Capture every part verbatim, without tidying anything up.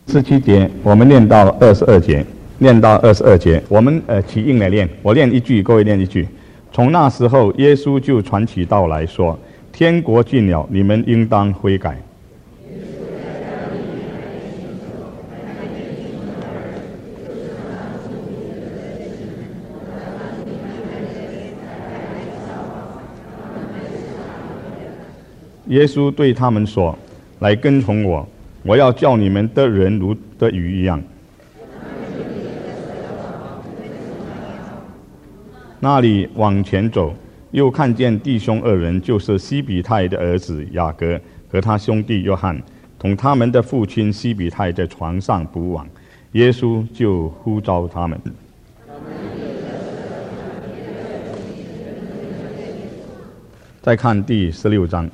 十七节，我们念到二十二节，念到二十二节，我们呃起应来念，我念一句，各位念一句。从那时候，耶稣就传起道来说：“天国近了，你们应当悔改。”耶稣对他们说：“来跟从我，我要叫你们的人如的鱼一样。”那里往前走，又看见弟兄二人，就是西比泰的儿子雅各和他兄弟约翰，同他们的父亲西比泰在床上捕网。耶稣就呼召他们。再看第十六章。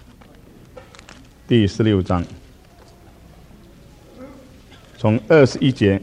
第十六章，从二十一节，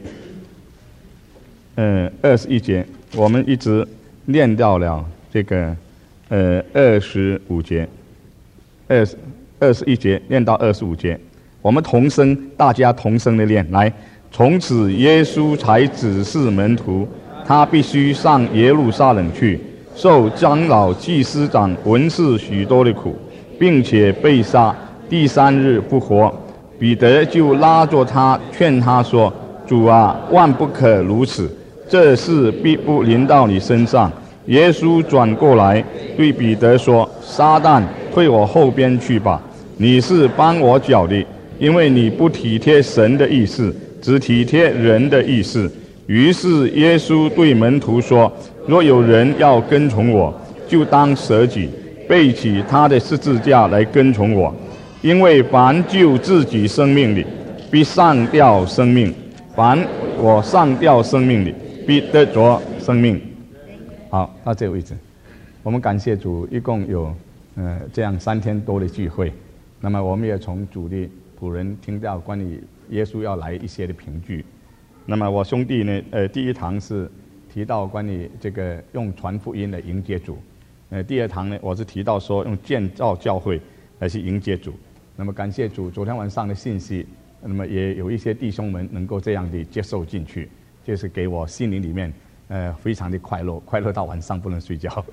呃，二十一节，我们一直念到了这个，呃，二十五节，二十二十一节念到二十五节，我们同声，大家同声的念，来，从此耶稣才指示门徒，他必须上耶路撒冷去，受长老、祭司长、文士许多的苦，并且被杀。第三日复活，彼得就拉着他，劝他说：“主啊，万不可如此，这事必不临到你身上。”耶稣转过来对彼得说：“撒旦，退我后边去吧！你是帮我脚的，因为你不体贴神的意思，只体贴人的意思。”于是耶稣对门徒说：“若有人要跟从我，就当舍己，背起他的十字架来跟从我。因为凡救自己生命的，必丧掉生命；凡我丧掉生命的，必得着生命。”好，到这个位置，我们感谢主，一共有呃这样三天多的聚会。那么我们也从主的仆人听到关于耶稣要来一些的凭据。那么我兄弟呢，呃，第一堂是提到关于这个用传福音来迎接主，呃，第二堂呢，我是提到说用建造教会来去迎接主。那么感谢主，昨天晚上的信息，那么也有一些弟兄们能够这样的接受进去，就是给我心灵里面呃非常的快乐，快乐到晚上不能睡觉。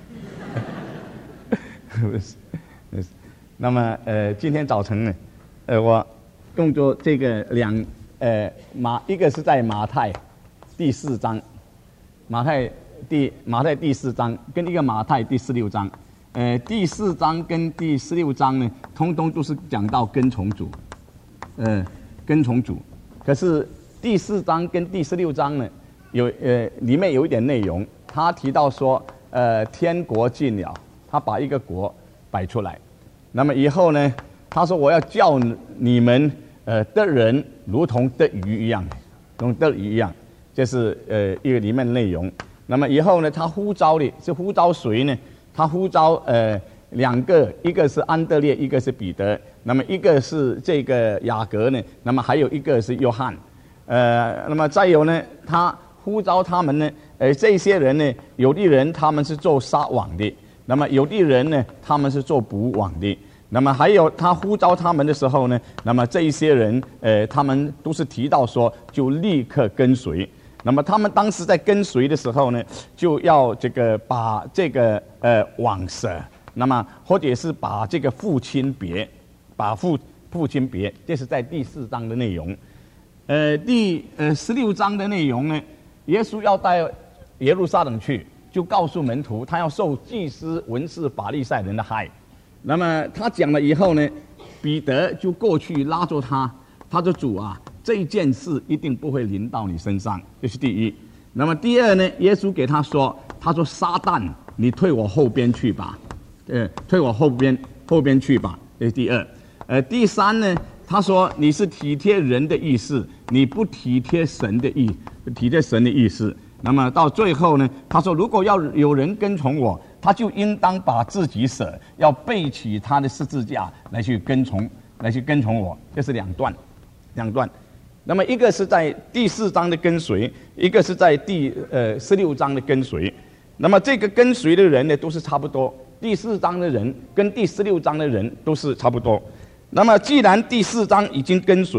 那么呃今天早晨呢，呃我用作这个两呃马一个是在马太第四章，马太第马太第四章跟一个马太第十六章。呃，第四章跟第十六章呢，通通都是讲到跟从主，呃，跟从主。可是第四章跟第十六章呢，有呃里面有一点内容，他提到说，呃，天国近了，他把一个国摆出来。那么以后呢，他说我要叫你们呃的人如同的鱼一样，如同的鱼一样，这是呃一个里面的内容。那么以后呢，他呼召的是呼召谁呢？他呼召呃两个，一个是安德烈，一个是彼得，那么一个是这个雅各呢，那么还有一个是约翰，呃，那么再有呢，他呼召他们呢，呃，这些人呢，有的人他们是做撒网的，那么有的人呢，他们是做捕网的，那么还有他呼召他们的时候呢，那么这一些人，呃，他们都是提到说，就立刻跟随。那么他们当时在跟随的时候呢，就要这个把这个呃网舍，那么或者是把这个父亲别，把父父亲别，这是在第四章的内容。呃，第呃十六章的内容呢，耶稣要带耶路撒冷去，就告诉门徒他要受祭司、文士、法利赛人的害。那么他讲了以后呢，彼得就过去拉着他，他说：“主啊，这件事一定不会临到你身上。”这是第一。那么第二呢，耶稣给他说：“他说撒旦，你退我后边去吧，呃，退我后边后边去吧。”这是第二。呃，第三呢，他说你是体贴人的意思，你不体贴神的意，体贴神的意思。那么到最后呢，他说如果要有人跟从我，他就应当把自己舍，要背起他的十字架来去跟从，来去跟从我。这是两段，两段。那么一个是在第四章的跟随，一个是在第呃十六章的跟随。那么这个跟随的人呢，都是差不多。第四章的人跟第十六章的人都是差不多。那么既然第四章已经跟随，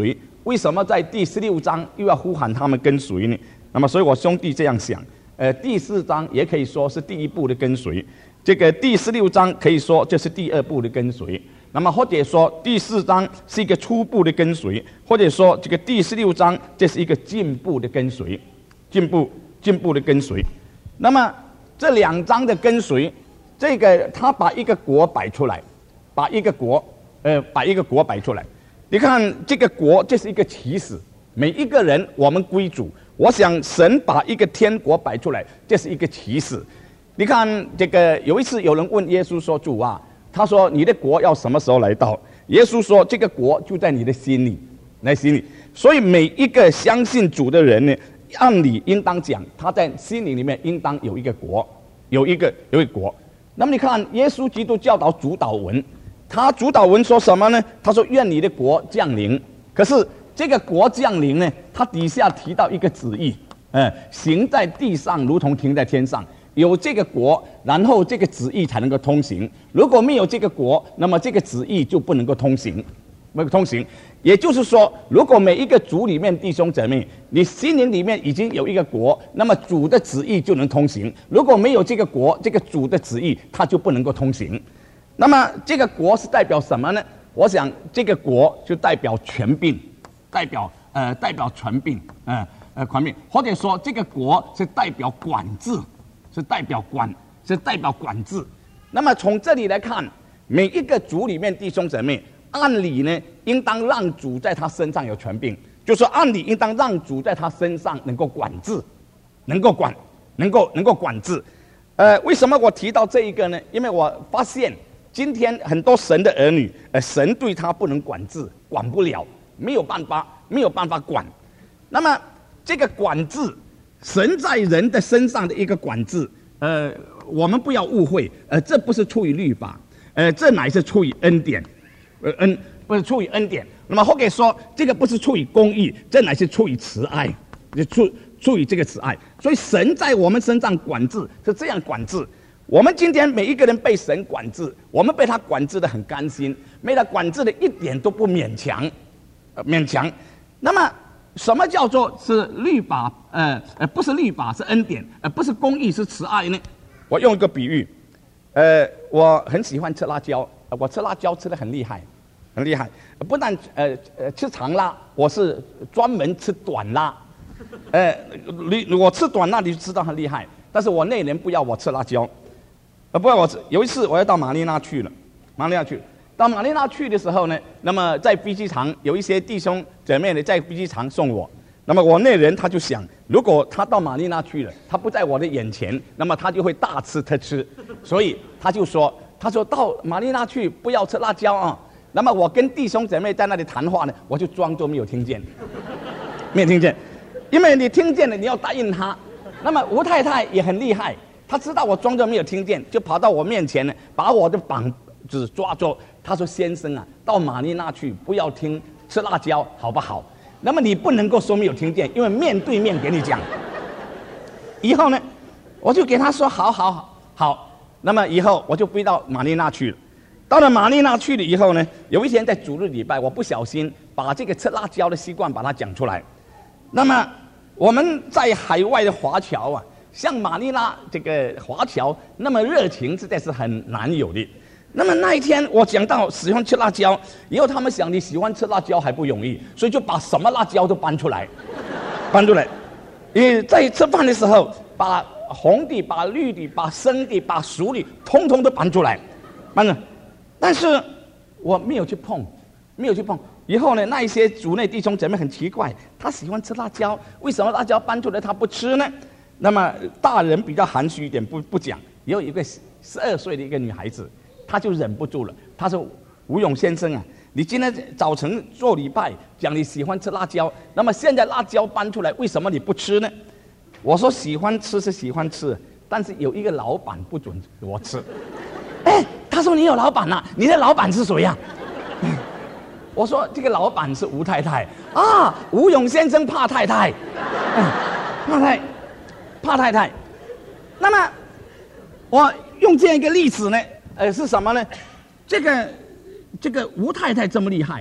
为什么在第十六章又要呼喊他们跟随呢？那么，所以我兄弟这样想，呃，第四章也可以说是第一步的跟随，这个第十六章可以说这是第二步的跟随。那么，或者说第四章是一个初步的跟随，或者说这个第十六章这是一个进步的跟随，进步进步的跟随。那么这两章的跟随，这个他把一个国摆出来，把一个国，呃，把一个国摆出来。你看这个国，这是一个起始，每一个人我们归主。我想神把一个天国摆出来，这是一个起始。你看这个有一次有人问耶稣说：“主啊，他说你的国要什么时候来到？”耶稣说：“这个国就在你的心里，在心里。”所以每一个相信主的人呢，按理应当讲，他在心里里面应当有一个国，有一个有一个国。那么你看耶稣基督教导主导文。他主导文说什么呢？他说：“愿你的国降临。”可是这个国降临呢，他底下提到一个旨意，呃，行在地上如同停在天上。有这个国，然后这个旨意才能够通行。如果没有这个国，那么这个旨意就不能够通行，不能够通行。也就是说，如果每一个族里面弟兄姐妹，你心灵里面已经有一个国，那么主的旨意就能通行。如果没有这个国，这个主的旨意它就不能够通行。那么这个国是代表什么呢？我想这个国就代表权柄，代表呃代表权柄，呃呃权柄，或者说这个国是代表管制，是代表管，是代表管制。那么从这里来看，每一个族里面弟兄姊妹，按理呢应当让主在他身上有权柄，就是说按理应当让主在他身上能够管制，能够管，能够能够管制。呃，为什么我提到这一个呢？因为我发现。今天很多神的儿女，呃，神对他不能管制，管不了，没有办法，没有办法管。那么这个管制，神在人的身上的一个管制，呃，我们不要误会，呃，这不是出于律法，呃，这乃是出于恩典，呃，恩不是出于恩典。那么或者说，这个不是出于公义，这乃是出于慈爱，出出于这个慈爱。所以神在我们身上管制是这样管制。我们今天每一个人被神管制，我们被他管制得很甘心，被他管制的一点都不勉强，呃，勉强。那么，什么叫做是律法？呃呃，不是律法，是恩典；呃，不是公义，是慈爱呢？我用一个比喻，呃，我很喜欢吃辣椒，我吃辣椒吃得很厉害，很厉害。不但呃呃吃长辣，我是专门吃短辣。呃，你我吃短辣，你就知道很厉害。但是我内人不要我吃辣椒。呃，不过我有一次我要到马尼拉去了，马尼拉去，到马尼拉去的时候呢，那么在飞机场有一些弟兄姐妹呢在飞机场送我，那么我那人他就想，如果他到马尼拉去了，他不在我的眼前，那么他就会大吃特吃，所以他就说，他说到马尼拉去不要吃辣椒啊。那么我跟弟兄姐妹在那里谈话呢，我就装作没有听见，没有听见，因为你听见了，你要答应他。那么吴太太也很厉害。他知道我装作没有听见，就跑到我面前呢，把我的膀子抓住。他说：“先生啊，到马尼拉去不要听吃辣椒，好不好？”那么你不能够说没有听见，因为面对面给你讲。以后呢，我就给他说：“好好好好。”那么以后我就飞到马尼拉去了。到了马尼拉去了以后呢，有一天在主日礼拜，我不小心把这个吃辣椒的习惯把它讲出来。那么我们在海外的华侨啊。像马尼拉这个华侨那么热情，实在是很难有的。那么那一天我讲到喜欢吃辣椒，以后他们想你喜欢吃辣椒还不容易，所以就把什么辣椒都搬出来，搬出来。因为在吃饭的时候，把红的、把绿的、把生的、把熟的，通通都搬出来，搬了。但是我没有去碰，没有去碰。以后呢，那一些族内弟兄姐妹很奇怪，他喜欢吃辣椒，为什么辣椒搬出来他不吃呢？那么大人比较含蓄一点，不不讲。也有一个十二岁的一个女孩子，她就忍不住了。她说：“吴勇先生啊，你今天早晨做礼拜讲你喜欢吃辣椒，那么现在辣椒搬出来，为什么你不吃呢？”我说：“喜欢吃是喜欢吃，但是有一个老板不准我吃。”哎，他说：“你有老板呐、啊？你的老板是谁呀、啊？”我说：“这个老板是吴太太啊，吴勇先生怕太太，嗯、怕太。”怕太太，那么我用这样一个例子呢，呃，是什么呢？这个这个吴太太这么厉害，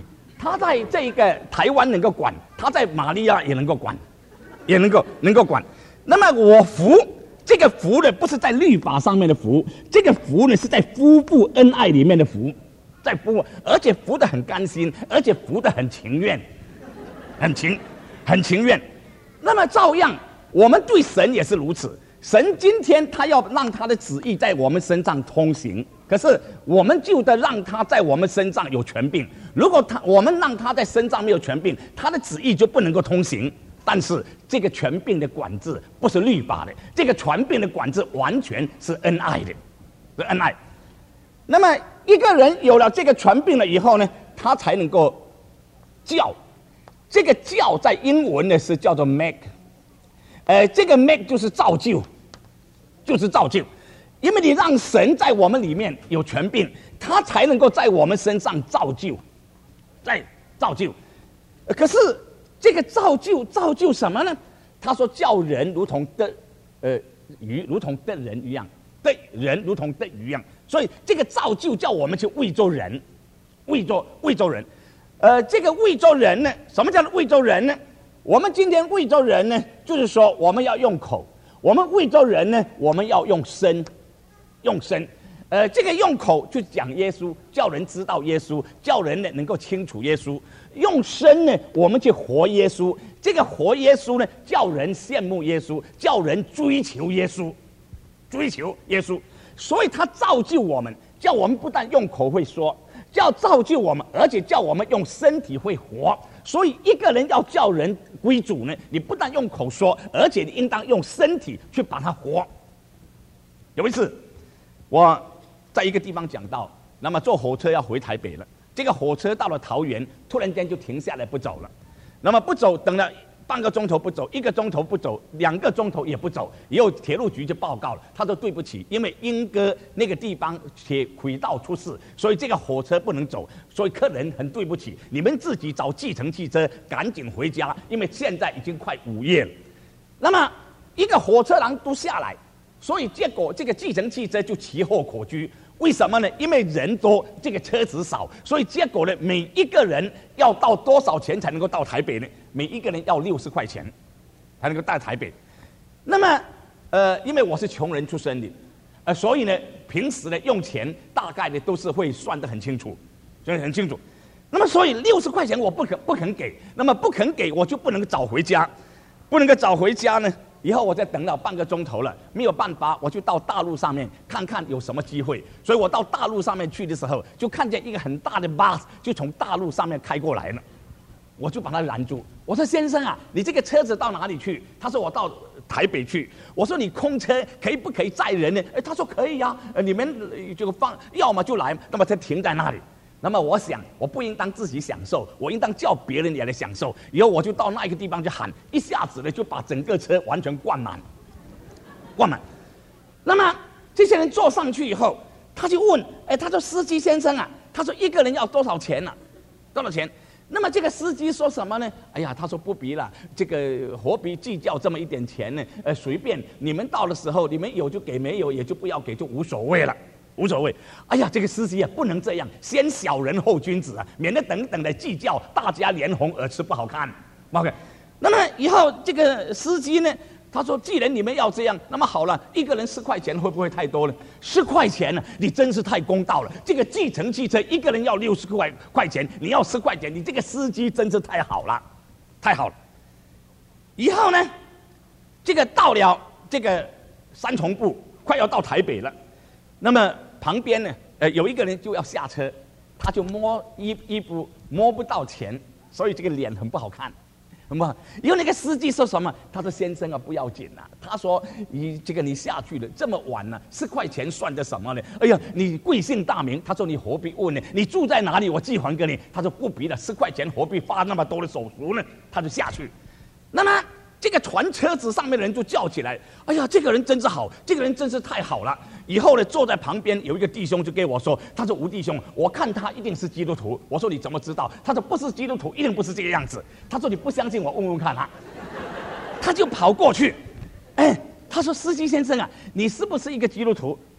他在这个台湾能够管，他在马利亚也能够管，也能够能够管。那么我服这个服呢，不是在律法上面的服，这个服呢是在夫妇恩爱里面的服，在服，而且服得很甘心，而且服得很情愿，很情很情愿。那么照样，我们对神也是如此。神今天他要让他的旨意在我们身上通行，可是我们就得让他在我们身上有权柄。如果他我们让他在身上没有权柄，他的旨意就不能够通行。但是这个权柄的管制不是律法的，这个权柄的管制完全是恩爱的，是恩爱。那么一个人有了这个权柄了以后呢，他才能够叫。这个叫在英文呢是叫做 make， 呃，这个 make 就是造就。就是造就，因为你让神在我们里面有权柄，他才能够在我们身上造就，在造就。可是这个造就造就什么呢？他说叫人如同的呃鱼，如同的人一样，对人如同的鱼一样。所以这个造就叫我们去为做人，为做为做人。呃，这个为做人呢，什么叫做为做人呢？我们今天为做人呢，就是说我们要用口。我们为做人呢，我们要用身，用身，呃，这个用口就讲耶稣，叫人知道耶稣，叫人呢能够清楚耶稣；用身呢，我们去活耶稣。这个活耶稣呢，叫人羡慕耶稣，叫人追求耶稣，追求耶稣。所以他造就我们，叫我们不但用口会说，叫造就我们，而且叫我们用身体会活。所以一个人要叫人归主呢，你不但用口说，而且你应当用身体去把它活。有一次，我在一个地方讲到，那么坐火车要回台北了，这个火车到了桃园，突然间就停下来不走了。那么不走，等了半个钟头不走，一个钟头不走，两个钟头也不走，以后铁路局就报告了，他说对不起，因为莺歌那个地方铁轨道出事，所以这个火车不能走，所以客人很对不起，你们自己找计程汽车赶紧回家，因为现在已经快午夜了。那么一个火车郎都下来，所以结果这个计程汽车就其后可居。为什么呢？因为人多，这个车子少，所以结果呢，每一个人要到多少钱才能够到台北呢？每一个人要六十块钱，才能够到台北。那么，呃，因为我是穷人出身的，呃，所以呢，平时呢用钱大概呢都是会算得很清楚，所以很清楚。那么，所以六十块钱我不肯不肯给，那么不肯给我就不能够找回家，不能够找回家呢。以后我再等了半个钟头了，没有办法，我就到大路上面看看有什么机会。所以我到大路上面去的时候，就看见一个很大的 bus 就从大路上面开过来了，我就把他拦住。我说：“先生啊，你这个车子到哪里去？”他说：“我到台北去。”我说：“你空车可以不可以载人呢？”哎，他说：“可以呀、啊，呃，你们就放，要么就来，那么他停在那里。”那么我想，我不应当自己享受，我应当叫别人也来享受。以后我就到那一个地方去喊，一下子呢就把整个车完全灌满，灌满。那么这些人坐上去以后，他就问：“哎，他说司机先生啊，他说一个人要多少钱呢、啊？多少钱？”那么这个司机说什么呢？哎呀，他说不必了，这个何必计较这么一点钱呢？呃，随便你们到的时候，你们有就给，没有也就不要给，就无所谓了。无所谓，哎呀，这个司机啊，不能这样，先小人后君子啊，免得等等的计较，大家脸红耳赤不好看。OK， 那么以后这个司机呢，他说，既然你们要这样，那么好了，一个人十块钱会不会太多了？十块钱呢、啊，你真是太公道了。这个计程汽车一个人要六十块块钱，你要十块钱，你这个司机真是太好了，太好了。以后呢，这个到了这个三重部，快要到台北了。那么旁边呢，呃，有一个人就要下车，他就摸衣衣服摸不到钱，所以这个脸很不好看，很不好。因为那个司机说什么？他说：“先生啊，不要紧啊。”他说：“你这个你下去了，这么晚了、啊，十块钱算得什么呢？哎呀，你贵姓大名？”他说：“你何必问呢？你住在哪里？我寄还给你。”他说：“不必了，十块钱何必发那么多的手续呢？”他就下去。那么这个船车子上面的人就叫起来：“哎呀，这个人真是好，这个人真是太好了。”以后呢，坐在旁边有一个弟兄就跟我说：“他说吴弟兄，我看他一定是基督徒。”我说：“你怎么知道？”他说：“不是基督徒，一定不是这个样子。”他说：“你不相信我，问问看啊。”他就跑过去，哎，他说：“司机先生啊，你是不是一个基督徒？”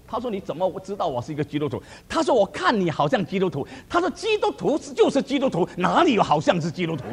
他说：“你怎么知道我是一个基督徒？”他说：“我看你好像基督徒。”他说：“基督徒就是基督徒，哪里有好像是基督徒？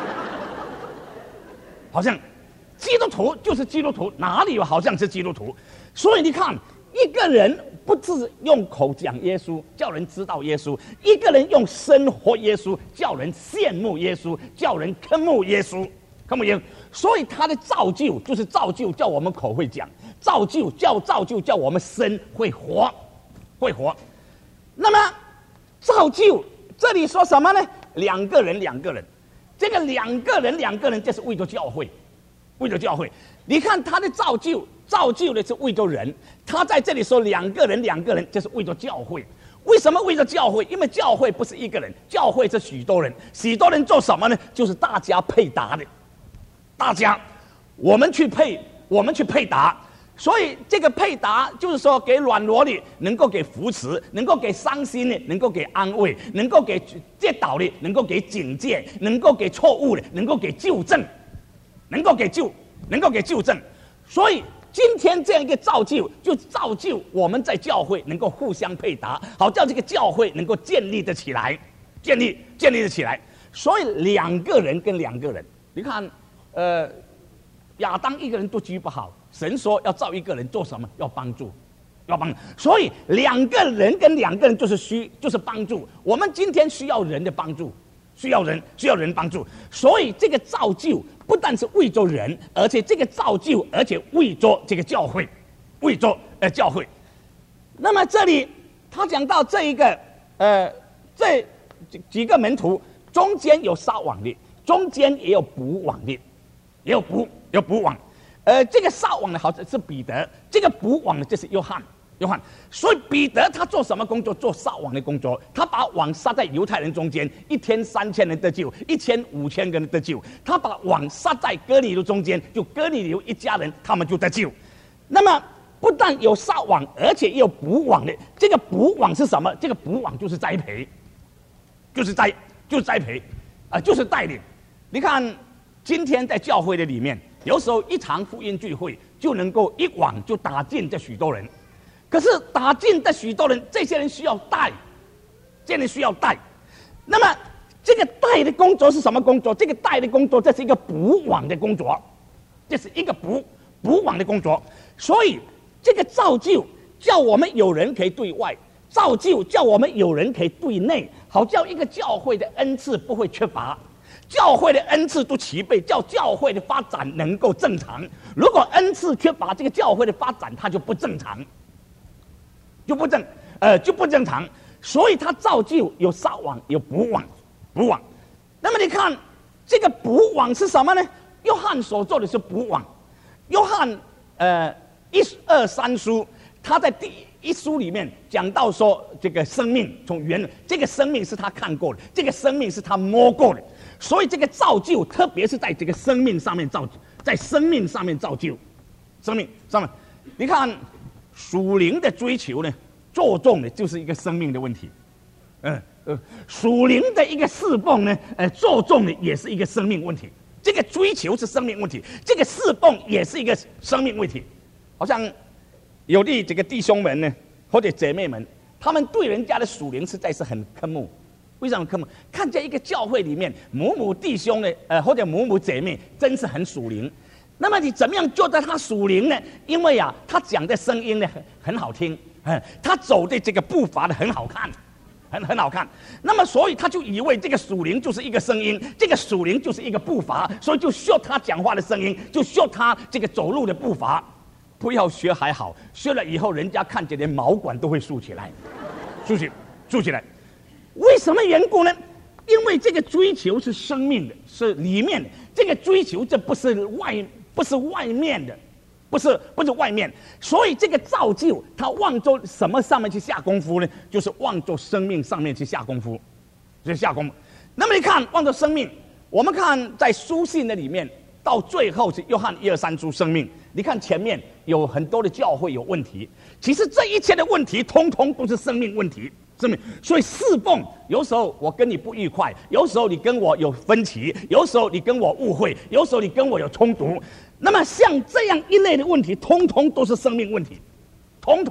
好像基督徒就是基督徒，哪里有好像是基督徒？所以你看，一个人不是用口讲耶稣，叫人知道耶稣；一个人用生活耶稣，叫人羡慕耶稣，叫人渴慕耶稣，渴慕耶稣。所以他的造就就是造就，叫我们口会讲。”造就叫造就叫我们身会活，会活。那么造就这里说什么呢？两个人，两个人，这个两个人，两个人，这是为着教会，为着教会。你看他的造就，造就的是为着人。他在这里说两个人，两个人，这是为着教会。为什么为着教会？因为教会不是一个人，教会是许多人。许多人做什么呢？就是大家配搭的，大家，我们去配，我们去配搭。所以这个配搭就是说，给软弱的能够给扶持，能够给伤心的能够给安慰，能够给跌倒的能够给警戒，能够给错误的能够给纠正，能够给纠，能够给纠正。所以今天这样一个造就，就造就我们在教会能够互相配搭，好叫这个教会能够建立得起来，建立建立得起来。所以两个人跟两个人，你看，呃，亚当一个人都居不好。神说要造一个人做什么？要帮助，要帮助。所以两个人跟两个人就是需，就是帮助。我们今天需要人的帮助，需要人，需要人帮助。所以这个造就不但是为着人，而且这个造就，而且为着这个教会，为着呃教会。那么这里他讲到这一个呃这几个门徒中间有撒网的，中间也有捕网的，也有捕有捕网。呃，这个撒网的好像是彼得，这个捕网的就是约翰，约翰。所以彼得他做什么工作？做撒网的工作。他把网撒在犹太人中间，一天三千人得救，一千五千个人得救。他把网撒在哥尼流中间，就哥尼流一家人，他们就得救。那么不但有撒网，而且也有捕网的。这个捕网是什么？这个捕网就是栽培，就是栽，就是栽培，啊、呃，就是带领。你看，今天在教会的里面。有时候一场福音聚会就能够一网就打进这许多人，可是打进这许多人，这些人需要带，这些人需要带。那么这个带的工作是什么工作？这个带的工作，这是一个捕网的工作，这是一个捕捕网的工作。所以这个造就叫我们有人可以对外，造就叫我们有人可以对内，好叫一个教会的恩赐不会缺乏。教会的恩赐都齐备，叫教会的发展能够正常。如果恩赐缺乏，这个教会的发展它就不正常，就不正呃就不正常。所以它造就有撒网，有捕网，捕网。那么你看这个捕网是什么呢？约翰所做的是捕网。约翰呃一二三书，他在第一书里面讲到说，这个生命从原这个生命是他看过的，这个生命是他摸过的。所以这个造就，特别是在这个生命上面造就，在生命上面造就，生命上面，你看属灵的追求呢，着重的就是一个生命的问题，嗯呃，属灵的一个侍奉呢，呃，着重的也是一个生命问题。这个追求是生命问题，这个侍奉也是一个生命问题。好像有的这个弟兄们呢，或者姐妹们，他们对人家的属灵实在是很渴慕。为什么渴慕？看见一个教会里面母母弟兄呢，呃，或者母母姐妹，真是很属灵。那么你怎么样觉得他属灵呢？因为啊，他讲的声音呢很很好听，嗯，他走的这个步伐呢很好看，很很好看。那么所以他就以为这个属灵就是一个声音，这个属灵就是一个步伐，所以就学他讲话的声音，就学他这个走路的步伐。不要学还好，学了以后人家看见连毛管都会竖起来，竖起，竖起来。为什么缘故呢？因为这个追求是生命的，是里面的。这个追求这不是外，不是外面的，不是不是外面。所以这个造就，他往着什么上面去下功夫呢？就是往着生命上面去下功夫，去下功夫。那么你看，往着生命，我们看在书信的里面，到最后是约翰一二三书生命。你看前面有很多的教会有问题，其实这一切的问题，通通都是生命问题。所以侍奉有时候我跟你不愉快，有时候你跟我有分歧，有时候你跟我误会，有时候你跟我有冲突。那么像这样一类的问题，通通都是生命问题，通通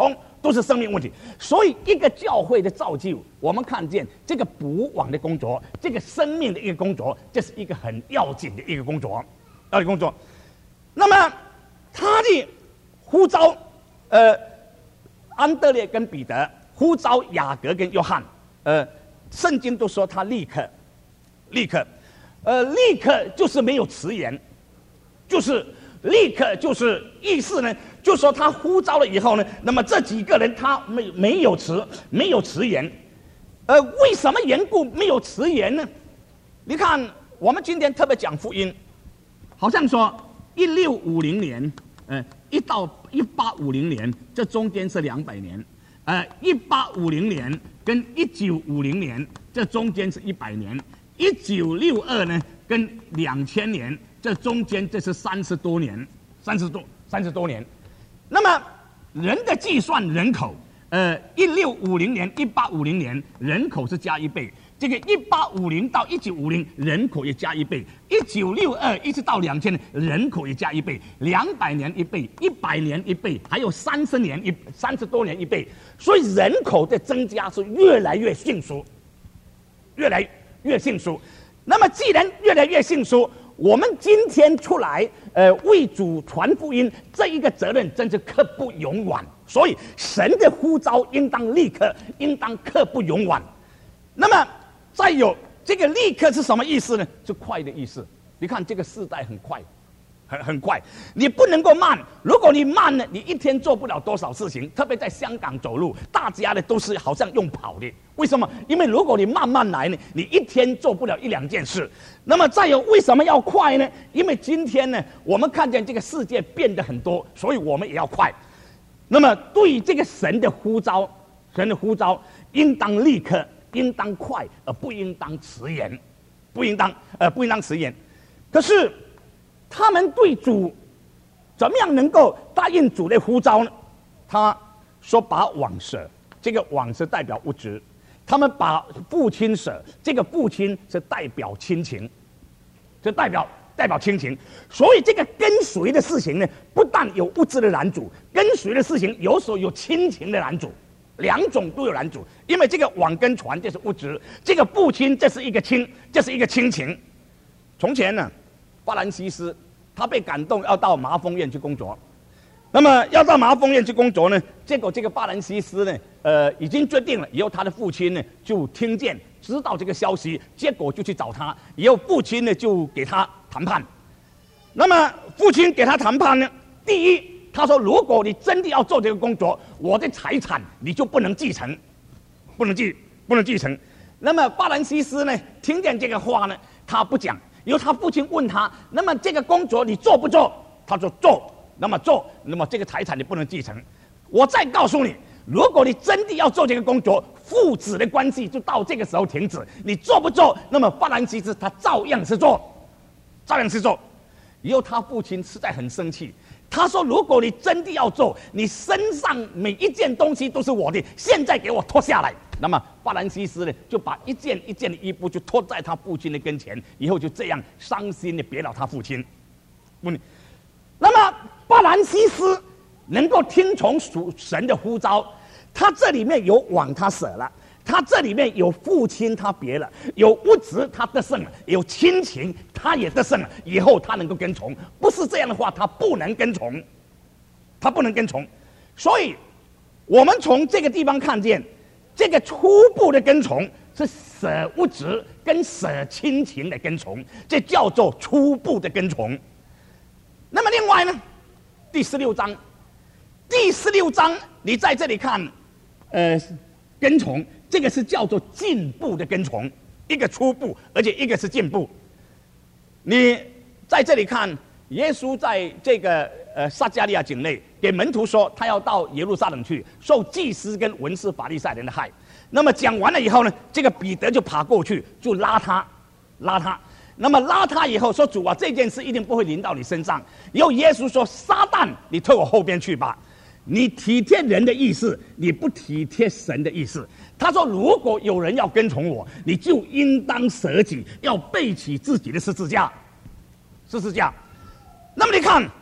都是生命问题。所以一个教会的造就，我们看见这个补网的工作，这个生命的一个工作，这是一个很要紧的一个工作，要紧工作。那么他的呼召，呃，安德烈跟彼得呼召雅各跟约翰，呃，圣经都说他立刻，立刻，呃，立刻就是没有迟延，就是立刻就是意思呢，就说他呼召了以后呢，那么这几个人他没没有迟没有迟延，呃，为什么缘故没有迟延呢？你看我们今天特别讲福音，好像说一六五零年，呃，一到一八五零年，这中间是两百年，呃，一八五零年跟一九五零年，这中间是一百年，一九六二呢跟两千年，这中间这是三十多年，三十多三十多年。那么人的计算人口，呃，一六五零年、一八五零年人口是加一倍。这个一八五零到一九五零人口也加一倍，一九六二一直到两千人口也加一倍，两百年一倍，一百年一倍，还有三十年一三十多年一倍，所以人口的增加是越来越迅速，越来越迅速。那么既然越来越迅速，我们今天出来，呃，为主传福音，这一个责任真是刻不容缓。所以神的呼召应当立刻，应当刻不容缓。那么再有这个立刻是什么意思呢？是快的意思。你看这个时代很快，很很快，你不能够慢。如果你慢呢，你一天做不了多少事情。特别在香港走路，大家呢都是好像用跑的。为什么？因为如果你慢慢来呢，你一天做不了一两件事。那么再有为什么要快呢？因为今天呢，我们看见这个世界变得很多，所以我们也要快。那么对于这个神的呼召，神的呼召应当立刻。应当快，而不应当迟延，不应当，呃，不应当迟延。可是，他们对主怎么样能够答应主的呼召呢？他说把网舍，这个网是代表物质；他们把父亲舍，这个父亲是代表亲情，是代表代表亲情。所以这个跟随的事情呢，不但有物质的拦阻，跟随的事情有时候有亲情的拦阻。两种都有拦阻，因为这个网跟船这是物质，这个父亲这是一个亲，这是一个亲情。从前呢，法兰西斯他被感动要到麻风院去工作，那么要到麻风院去工作呢，结果这个法兰西斯呢，呃，已经决定了，以后他的父亲呢就听见知道这个消息，结果就去找他，以后父亲呢就给他谈判。那么父亲给他谈判呢，第一。他说：“如果你真的要做这个工作，我的财产你就不能继承，不能继不能继承。”那么法兰西斯呢，听见这个话呢，他不讲。由他父亲问他：“那么这个工作你做不做？”他说：“做。”那么做，那么这个财产你不能继承。我再告诉你，如果你真的要做这个工作，父子的关系就到这个时候停止。你做不做？那么法兰西斯他照样是做，照样是做。以后他父亲实在很生气。他说：“如果你真的要做，你身上每一件东西都是我的，现在给我脱下来。”那么法兰西斯呢，就把一件一件的衣服就脱在他父亲的跟前，以后就这样伤心的别了他父亲。问你，那么法兰西斯能够听从属神的呼召，他这里面有网他舍了。他这里面有父亲，他别了；有物质，他得胜了；有亲情，他也得胜了。以后他能够跟从，不是这样的话，他不能跟从，他不能跟从。所以，我们从这个地方看见，这个初步的跟从是舍物质跟舍亲情的跟从，这叫做初步的跟从。那么另外呢，第十六章，第十六章你在这里看，呃，跟从。这个是叫做进步的跟从，一个初步，而且一个是进步。你在这里看，耶稣在这个呃撒加利亚境内给门徒说，他要到耶路撒冷去，受祭司跟文士法利赛人的害。那么讲完了以后呢，这个彼得就爬过去，就拉他，拉他。那么拉他以后说：“主啊，这件事一定不会临到你身上。”以后耶稣说：“撒旦，你退我后边去吧。你体贴人的意思，你不体贴神的意思。”他说：“如果有人要跟从我，你就应当舍己，要背起自己的十字架，十字架。那么你看，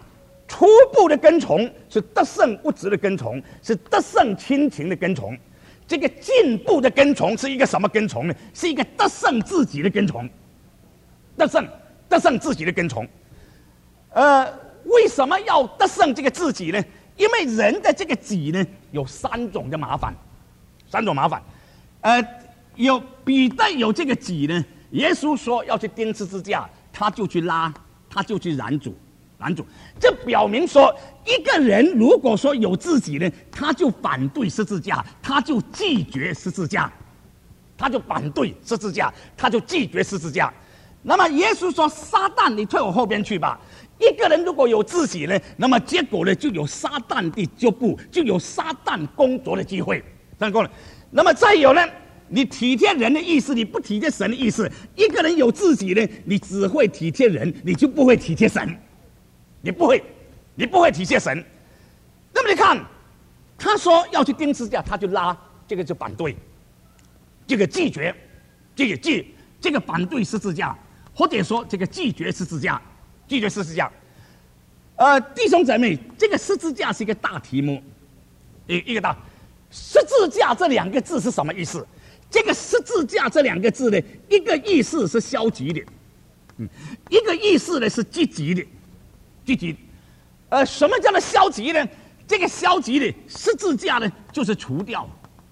初步的跟从是得胜物质的跟从，是得胜亲情的跟从。这个进步的跟从是一个什么跟从呢？是一个得胜自己的跟从，得胜得胜自己的跟从。呃，为什么要得胜这个自己呢？因为人的这个己呢，有三种的麻烦，三种麻烦。呃，有彼得有这个己呢，耶稣说要去钉十字架，他就去拉，他就去拦阻。拦阻，这表明说，一个人如果说有自己呢，他就反对十字架，他就拒绝十字架，他就反对十字架，他就拒绝十字架。那么耶稣说：“撒旦，你退我后边去吧。”一个人如果有自己呢，那么结果呢，就有撒旦的脚步，就有撒旦工作的机会。成功了。那么再有呢，你体贴人的意思，你不体贴神的意思。一个人有自己呢，你只会体贴人，你就不会体贴神。你不会，你不会体贴神。那么你看，他说要去钉十字架，他就拉，这个就反对，这个拒绝，这个拒，这个反对十字架，或者说这个拒绝十字架，拒绝十字架。呃，弟兄姊妹，这个十字架是一个大题目，一一个大十字架这两个字是什么意思？这个十字架这两个字呢，一个意思是消极的，嗯，一个意思呢是积极的。积极，呃，什么叫做消极呢？这个消极的十字架呢，就是除掉，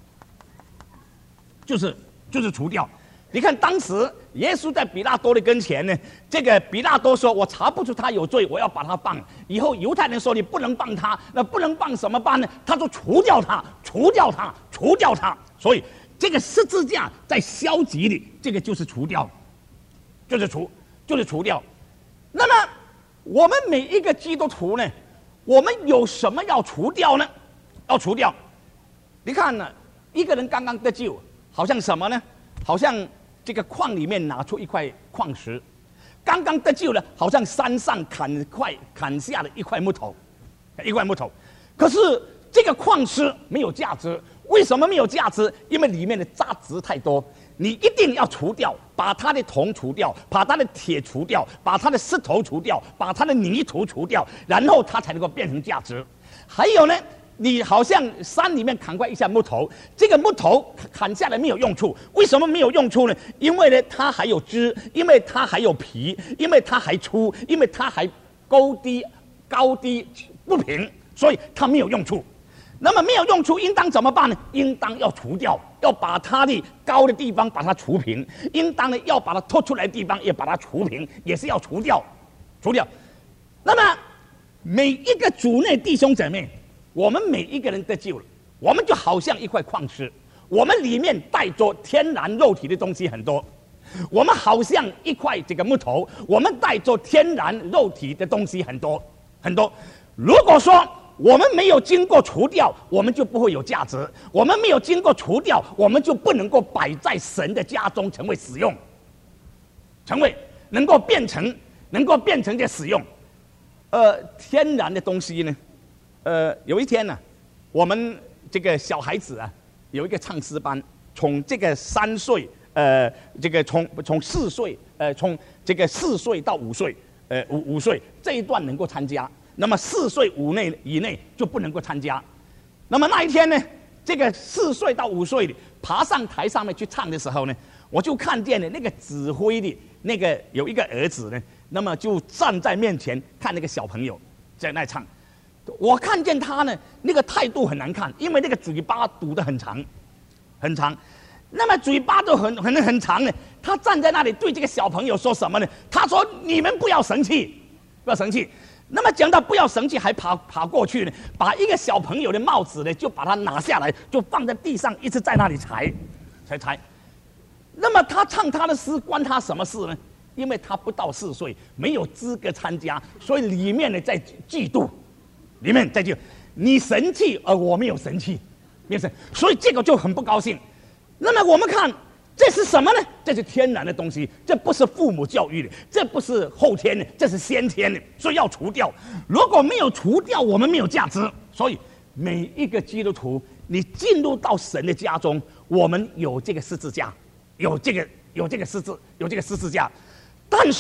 就是就是除掉。你看当时耶稣在比拉多的跟前呢，这个比拉多说：“我查不出他有罪，我要把他放。”以后犹太人说：“你不能放他，那不能放什么办呢？”他说：“除掉他，除掉他，除掉他。”所以这个十字架在消极的，这个就是除掉，就是除，就是除掉。那么我们每一个基督徒呢，我们有什么要除掉呢？要除掉。你看呢，一个人刚刚得救，好像什么呢？好像这个矿里面拿出一块矿石，刚刚得救了，好像山上砍块砍下了一块木头，一块木头。可是这个矿石没有价值，为什么没有价值？因为里面的杂质太多。你一定要除掉，把它的铜除掉，把它的铁除掉，把它的石头除掉，把它的泥土除掉，然后它才能够变成价值。还有呢，你好像山里面砍块一下木头，这个木头砍下来没有用处，为什么没有用处呢？因为呢，它还有枝，因为它还有皮，因为它还粗，因为它还高低高低不平，所以它没有用处。那么没有用处，应当怎么办呢？应当要除掉，要把它的高的地方把它除平，应当呢要把它凸出来的地方也把它除平，也是要除掉，除掉。那么每一个主内弟兄姐妹，我们每一个人得救了，我们就好像一块矿石，我们里面带着天然肉体的东西很多，我们好像一块这个木头，我们带着天然肉体的东西很多很多。如果说我们没有经过除掉，我们就不会有价值；我们没有经过除掉，我们就不能够摆在神的家中成为使用，成为能够变成能够变成的使用。呃，天然的东西呢，呃，有一天呢、啊，我们这个小孩子啊，有一个唱诗班，从这个三岁，呃，这个从从四岁，呃，从这个四岁到五岁，呃，五五岁这一段能够参加。那么四岁五内以内就不能够参加。那么那一天呢，这个四岁到五岁的爬上台上面去唱的时候呢，我就看见了那个指挥的那个有一个儿子呢，那么就站在面前看那个小朋友在那唱。我看见他呢，那个态度很难看，因为那个嘴巴堵得很长，很长。那么嘴巴都很很很长呢，他站在那里对这个小朋友说什么呢？他说：“你们不要生气，不要生气。”那么讲到不要生气，还爬爬过去呢，把一个小朋友的帽子呢，就把它拿下来，就放在地上，一直在那里踩，踩踩。那么他唱他的诗，关他什么事呢？因为他不到四岁，没有资格参加，所以里面呢在嫉妒，里面在嫉妒。你生气，而我没有生气，没有生，所以这个就很不高兴。那么我们看。这是什么呢？这是天然的东西，这不是父母教育的，这不是后天的，这是先天的，所以要除掉。如果没有除掉，我们没有价值。所以每一个基督徒，你进入到神的家中，我们有这个十字架，有这个有这个十字有这个十字架。但是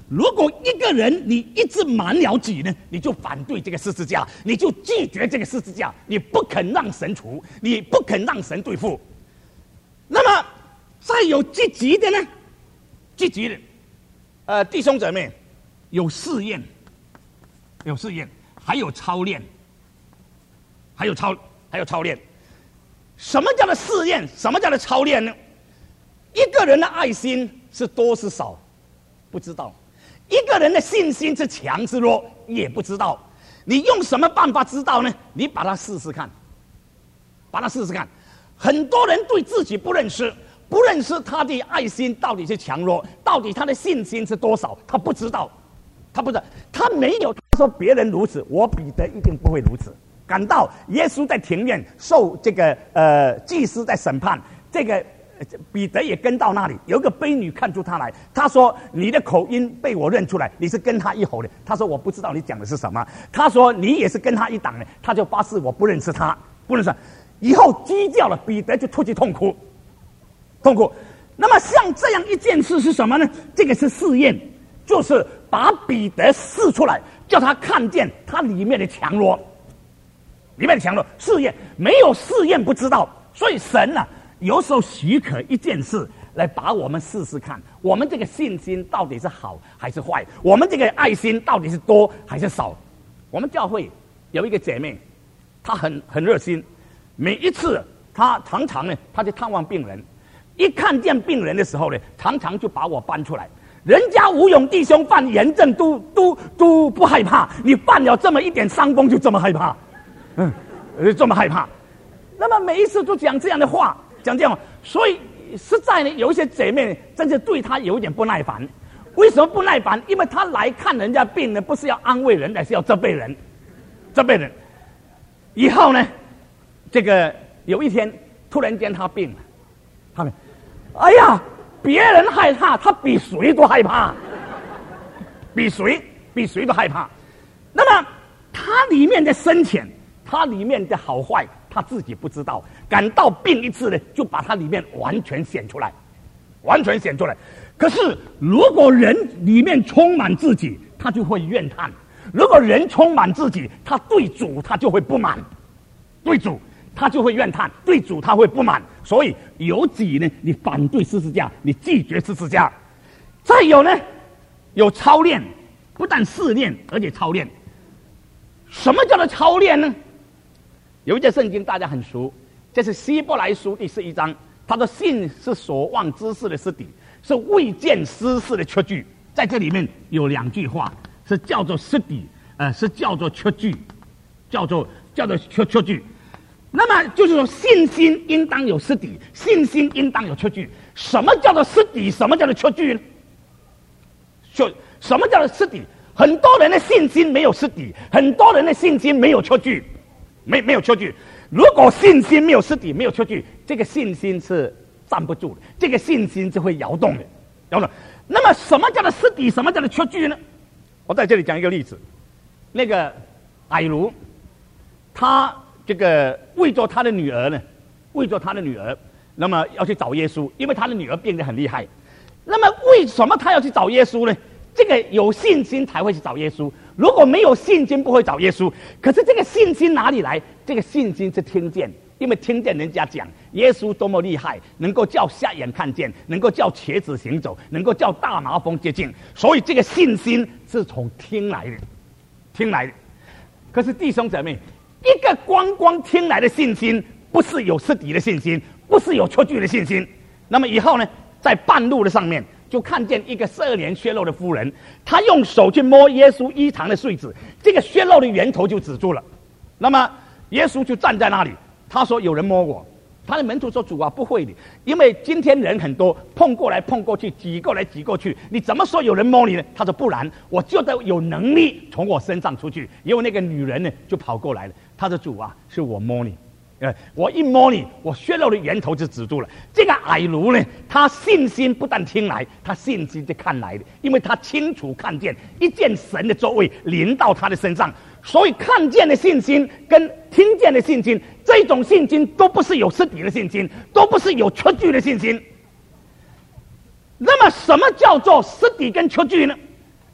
如果一个人你一直满了己呢，你就反对这个十字架，你就拒绝这个十字架，你不肯让神除，你不肯让神对付。那么再有积极的呢？积极的，呃，弟兄姊妹，有试验，有试验，还有操练，还有操，还有操练。什么叫做试验？什么叫做操练呢？一个人的爱心是多是少，不知道；一个人的信心是强是弱，也不知道。你用什么办法知道呢？你把它试试看，把它试试看。很多人对自己不认识，不认识他的爱心到底是强弱，到底他的信心是多少，他不知道，他不知道，他没有。他说别人如此，我彼得一定不会如此。感到耶稣在庭院受这个呃祭司在审判，这个彼得也跟到那里，有一个婢女看出他来，他说：“你的口音被我认出来，你是跟他一伙的。”他说：“我不知道你讲的是什么。”他说：“你也是跟他一党的。”他就发誓我不认识他，不认识他。以后鸡叫了，彼得就出去痛哭，痛哭。那么像这样一件事是什么呢？这个是试验，就是把彼得试出来，叫他看见他里面的强弱。里面的强弱试验，没有试验不知道，所以神呢、啊，有时候许可一件事来把我们试试看，我们这个信心到底是好还是坏，我们这个爱心到底是多还是少。我们教会有一个姐妹，她很很热心，每一次她常常呢，她去探望病人，一看见病人的时候呢，常常就把我搬出来。人家吴勇弟兄犯炎症都都都不害怕，你犯了这么一点伤风就这么害怕。嗯，这么害怕，那么每一次都讲这样的话，讲这样，所以实在呢，有一些姐妹真是对他有一点不耐烦。为什么不耐烦？因为他来看人家病呢，不是要安慰人，而是要责备人，责备人。以后呢，这个有一天突然间他病了，他们，哎呀，别人害怕，他比谁都害怕，比谁比谁都害怕。那么他里面的深浅。他里面的好坏，他自己不知道。感到病一次呢，就把他里面完全显出来，完全显出来。可是，如果人里面充满自己，他就会怨叹；如果人充满自己，他对主他就会不满，对主他就会怨叹，对主他会不满。所以有己呢，你反对十字架，你拒绝十字架。再有呢，有操练，不但试炼，而且操练。什么叫做操练呢？有一节圣经大家很熟，这是希伯来书第十一章，他说：“信是所望之事的实底，是未见之事的确据。”在这里面有两句话，是叫做实底，呃，是叫做确据，叫做叫做确确据。那么就是说，信心应当有实底，信心应当有确据。什么叫做实底？什么叫做确据呢？就什么叫做实底？很多人的信心没有实底，很多人的信心没有确据。没没有确据，如果信心没有实底，没有确据，这个信心是站不住的，这个信心是会摇动的，摇动。那么什么叫做实底？什么叫做确据呢？我在这里讲一个例子，那个矮卢，他这个为着他的女儿呢，为着他的女儿，那么要去找耶稣，因为他的女儿病得很厉害。那么为什么他要去找耶稣呢？这个有信心才会去找耶稣，如果没有信心不会找耶稣。可是这个信心哪里来？这个信心是听见，因为听见人家讲耶稣多么厉害，能够叫瞎眼看见，能够叫瘸子行走，能够叫大麻风洁净，所以这个信心是从听来的，听来的。可是弟兄姊妹，一个光光听来的信心，不是有实底的信心，不是有确据的信心。那么以后呢，在半路的上面，就看见一个十二年血漏的妇人，她用手去摸耶稣衣裳的穗子，这个血漏的源头就止住了。那么耶稣就站在那里，他说：“有人摸我。”他的门徒说：“主啊，不会的，因为今天人很多，碰过来碰过去，挤过来挤过去，你怎么说有人摸你呢？”他说：“不然，我就得有能力从我身上出去。”因为那个女人呢，就跑过来了。他说：“主啊，是我摸你。”呃，我一摸你，我血肉的源头就止住了。这个矮奴呢，他信心不但听来，他信心就看来的，因为他清楚看见一件神的作为临到他的身上，所以看见的信心跟听见的信心，这种信心都不是有实体的信心，都不是有确据的信心。那么，什么叫做实体跟确据呢？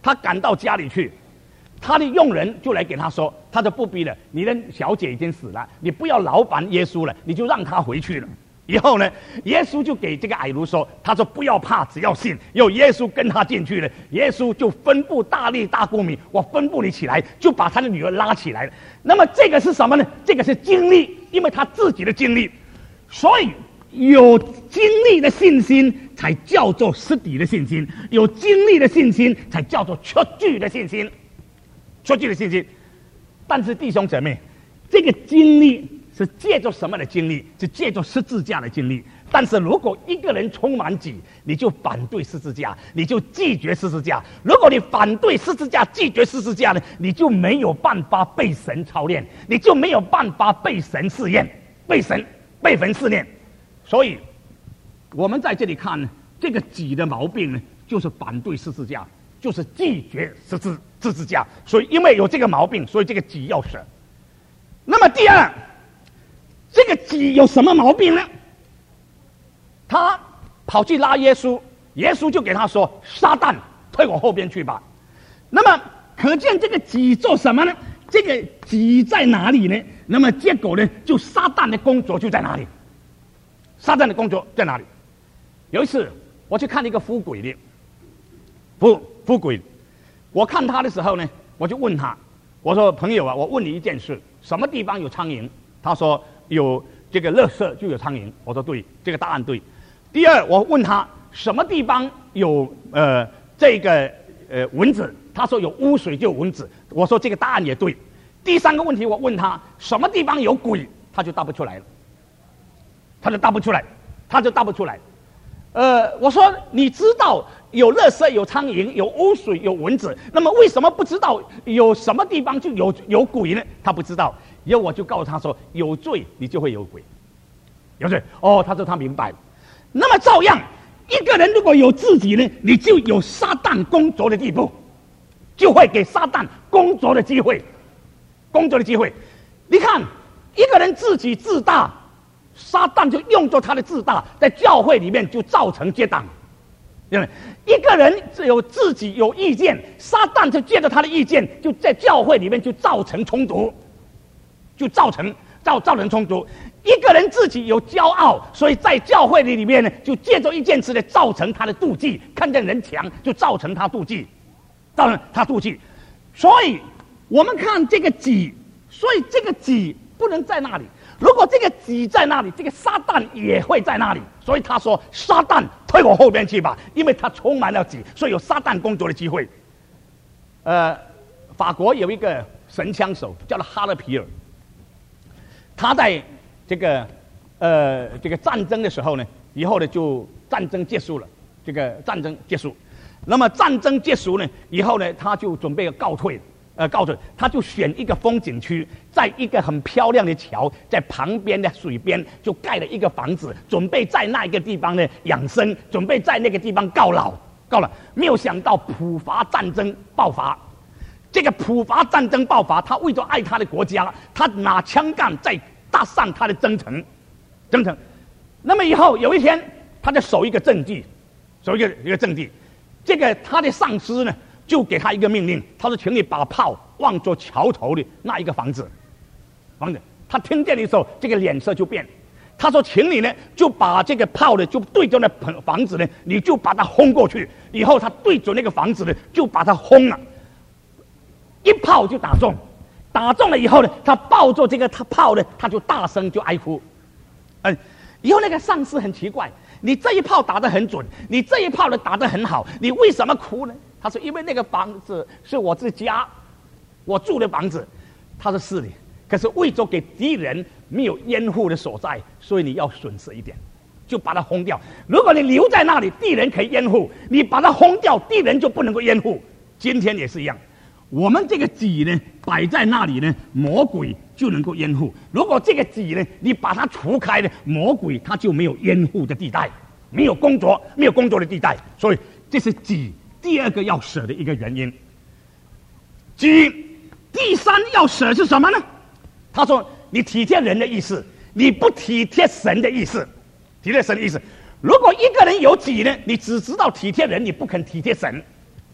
他赶到家里去，他的佣人就来给他说，他就不逼了，你的小姐已经死了，你不要劳烦耶稣了，你就让他回去了。以后呢，耶稣就给这个矮奴说，他说不要怕，只要信。有耶稣跟他进去了，耶稣就吩咐大力大公民，我吩咐你起来，就把他的女儿拉起来了。那么这个是什么呢？这个是经历，因为他自己的经历，所以有经历的信心才叫做实底的信心，有经历的信心才叫做确据的信心，确据的信心。但是弟兄姐妹，这个经历是借着什么的经历？是借着十字架的经历。但是如果一个人充满己，你就反对十字架，你就拒绝十字架。如果你反对十字架，拒绝十字架呢，你就没有办法被神操练，你就没有办法被神试验，被神被神试验。所以，我们在这里看呢，这个己的毛病呢，就是反对十字架，就是拒绝十字十字架。所以，因为有这个毛病，所以这个己要舍。那么第二，这个己有什么毛病呢？他跑去拉耶稣，耶稣就给他说：“撒旦，退我后边去吧。”那么可见这个己做什么呢？这个己在哪里呢？那么结果呢，就撒旦的工作就在哪里？撒旦的工作在哪里？有一次我去看一个fu鬼的，fufu鬼，我看他的时候呢，我就问他，我说：“朋友啊，我问你一件事，什么地方有苍蝇？”他说：“有这个垃圾就有苍蝇。”我说：“对，这个答案对。”第二，我问他什么地方有呃这个呃蚊子？他说有污水就有蚊子。我说这个答案也对。第三个问题，我问他什么地方有鬼？他就答不出来了。他就答不出来，他就答不出来。呃，我说你知道有垃圾、有苍蝇、有污水、有蚊子，那么为什么不知道有什么地方就有有鬼呢？他不知道。以后我就告诉他说，有罪你就会有鬼，有罪。哦，他说他明白了。那么照样，一个人如果有自己呢，你就有撒旦工作的地步，就会给撒旦工作的机会，工作的机会。你看，一个人自己自大，撒旦就用着他的自大，在教会里面就造成结党。因为一个人有自己有意见，撒旦就借着他的意见，就在教会里面就造成冲突，就造成造造成冲突。一个人自己有骄傲，所以在教会里面呢，就借着一件事呢，造成他的妒忌，看见人强就造成他妒忌，造成他妒忌。所以我们看这个己，所以这个己不能在那里。如果这个己在那里，这个撒旦也会在那里。所以他说：“撒旦，退我后边去吧！”因为他充满了己，所以有撒旦工作的机会。呃，法国有一个神枪手叫做哈勒皮尔，他在这个呃这个战争的时候呢，以后呢就战争结束了，这个战争结束，那么战争结束呢以后呢，他就准备告退。呃，告诉他就选一个风景区，在一个很漂亮的桥，在旁边的水边就盖了一个房子，准备在那一个地方呢养生，准备在那个地方告老，告老。没有想到普法战争爆发，这个普法战争爆发，他为着爱他的国家，他拿枪杆在搭上他的征程，征程。那么以后有一天，他就守一个阵地，守一个一个阵地，这个他的上司呢，就给他一个命令，他说：“请你把炮往着桥头的那一个房子，房子。”他听见的时候，这个脸色就变。他说：“请你呢，就把这个炮呢，就对着那房子呢，你就把它轰过去。以后他对准那个房子呢，就把它轰了，一炮就打中。打中了以后呢，他抱着这个他炮呢，他就大声就哀哭。嗯，以后那个上司很奇怪，你这一炮打得很准，你这一炮呢打得很好，你为什么哭呢？”他说：“因为那个房子是我自家，我住的房子。”他说：“是的，可是为着给敌人没有掩护的所在，所以你要损失一点，就把它轰掉。如果你留在那里，敌人可以掩护；你把它轰掉，敌人就不能够掩护。今天也是一样，我们这个己呢摆在那里呢，魔鬼就能够掩护；如果这个己呢，你把它除开呢，魔鬼他就没有掩护的地带，没有工作，没有工作的地带。所以这是己。”第二个要舍的一个原因，己第三要舍是什么呢？他说：“你体贴人的意思，你不体贴神的意思，体贴神的意思。如果一个人有己呢，你只知道体贴人，你不肯体贴神，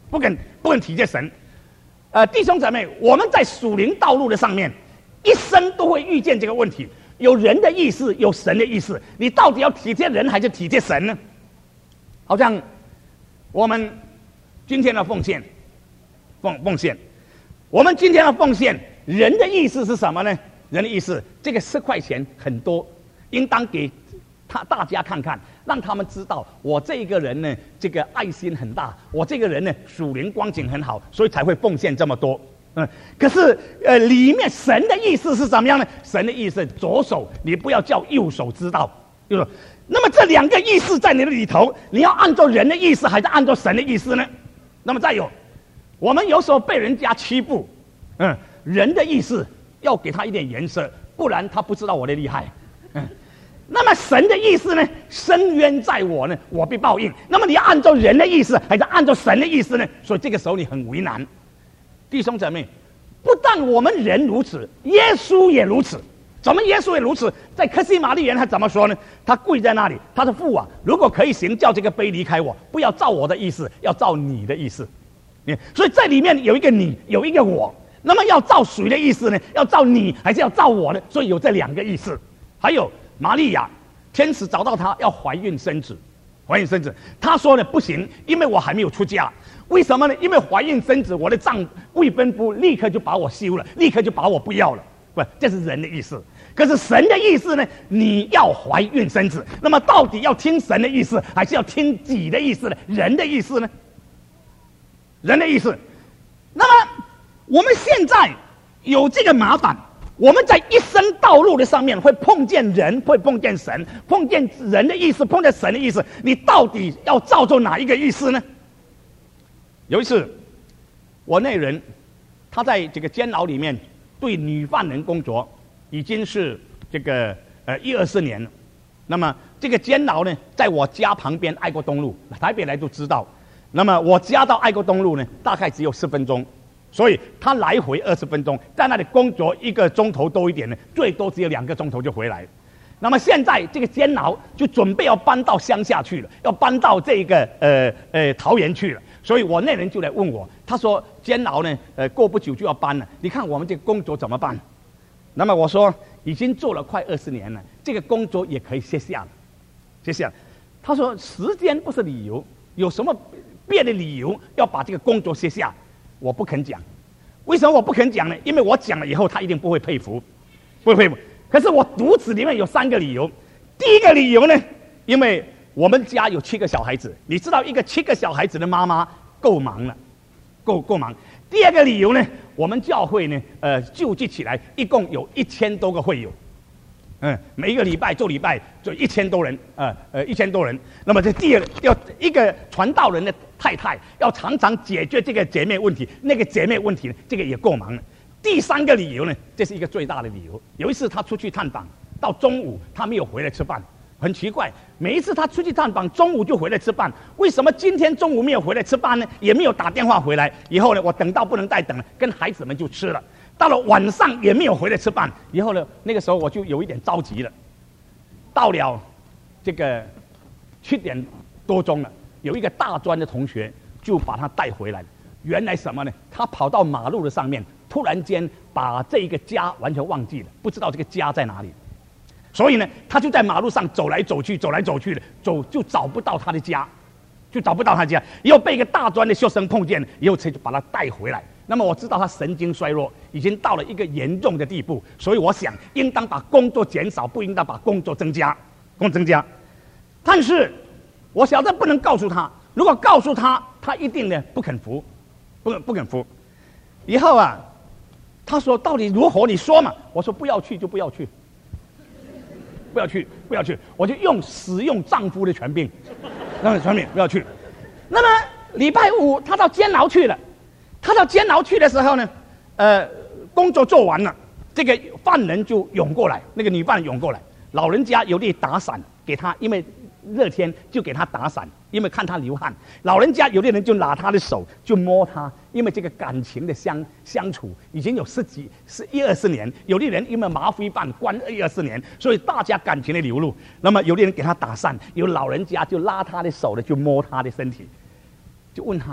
不肯不肯体贴神。呃，弟兄姊妹，我们在属灵道路的上面，一生都会遇见这个问题：有人的意思，有神的意思，你到底要体贴人还是体贴神呢？好像我们今天的奉献，奉奉献，我们今天的奉献，人的意思是什么呢？人的意思，这个十块钱很多，应当给他大家看看，让他们知道我这个人呢，这个爱心很大，我这个人呢，属灵光景很好，所以才会奉献这么多。嗯，可是呃，里面神的意思是怎么样呢？神的意思，左手你不要叫右手知道，右手。那么这两个意思在你的里头，你要按照人的意思，还是按照神的意思呢？那么再有，我们有时候被人家欺负，嗯，人的意思要给他一点颜色，不然他不知道我的厉害。嗯，那么神的意思呢？深渊在我呢，我必报应。那么你要按照人的意思，还是按照神的意思呢？所以这个时候你很为难。弟兄姊妹，不但我们人如此，耶稣也如此。怎么耶稣也如此？在客西马尼园他怎么说呢？他跪在那里，他说：“父啊，如果可以行，叫这个杯离开我，不要照我的意思，要照你的意思。”所以在里面有一个你，有一个我。那么要照谁的意思呢？要照你，还是要照我呢？所以有这两个意思。还有玛利亚，天使找到她要怀孕生子，怀孕生子，她说呢不行，因为我还没有出嫁。为什么呢？因为怀孕生子，我的丈未婚夫立刻就把我休了，立刻就把我不要了。不，这是人的意思。可是神的意思呢？你要怀孕生子，那么到底要听神的意思，还是要听己的意思呢？人的意思呢？人的意思。那么我们现在有这个麻烦，我们在一生道路的上面会碰见人，会碰见神，碰见人的意思，碰见神的意思，你到底要照着哪一个意思呢？有一次，我那人他在这个监牢里面对女犯人工作，已经是这个呃一二十年了。那么这个监牢呢，在我家旁边爱国东路，台北来都知道。那么我家到爱国东路呢，大概只有十分钟，所以他来回二十分钟，在那里工作一个钟头多一点呢，最多只有两个钟头就回来。那么现在这个监牢就准备要搬到乡下去了，要搬到这个呃呃桃园去了。所以我那人就来问我，他说监牢呢，呃过不久就要搬了，你看我们这个工作怎么办？那么我说已经做了快二十年了，这个工作也可以卸下了，卸下了。他说时间不是理由，有什么别的理由要把这个工作卸下？我不肯讲。为什么我不肯讲呢？因为我讲了以后，他一定不会佩服，不会佩服。可是我读子里面有三个理由。第一个理由呢，因为我们家有七个小孩子，你知道一个七个小孩子的妈妈够忙了，够够忙。第二个理由呢，我们教会呢，呃，救济起来一共有一千多个会友，嗯，每一个礼拜做礼拜就一千多人，呃呃一千多人。那么这第二要一个传道人的太太要常常解决这个姐妹问题，那个姐妹问题呢，这个也够忙了。第三个理由呢，这是一个最大的理由。有一次他出去探访，到中午他没有回来吃饭。很奇怪，每一次他出去探访，中午就回来吃饭。为什么今天中午没有回来吃饭呢？也没有打电话回来。以后呢，我等到不能再等了，跟孩子们就吃了。到了晚上也没有回来吃饭。以后呢，那个时候我就有一点着急了。到了这个七点多钟了，有一个大专的同学就把他带回来。原来什么呢？他跑到马路的上面，突然间把这一个家完全忘记了，不知道这个家在哪里。所以呢，他就在马路上走来走去，走来走去的，走就找不到他的家，就找不到他的家。以后被一个大专的学生碰见，以后才就把他带回来。那么我知道他神经衰弱，已经到了一个严重的地步，所以我想应当把工作减少，不应当把工作增加，工作增加。但是我晓得不能告诉他，如果告诉他，他一定呢不肯服，不不肯服。以后啊，他说到底如何？你说嘛。我说不要去就不要去。不要去，不要去，我就用使用丈夫的权柄，让权柄不要去。那么礼拜五他到监牢去了，他到监牢去的时候呢，呃，工作做完了，这个犯人就涌过来，那个女犯人涌过来，老人家有力打伞给他，因为热天就给他打伞，因为看他流汗。老人家有的人就拿他的手就摸他，因为这个感情的相相处已经有十几、十一二十年。有的人因为麻灰犯关一二十年，所以大家感情的流露。那么有的人给他打伞，有老人家就拉他的手的，就摸他的身体，就问他：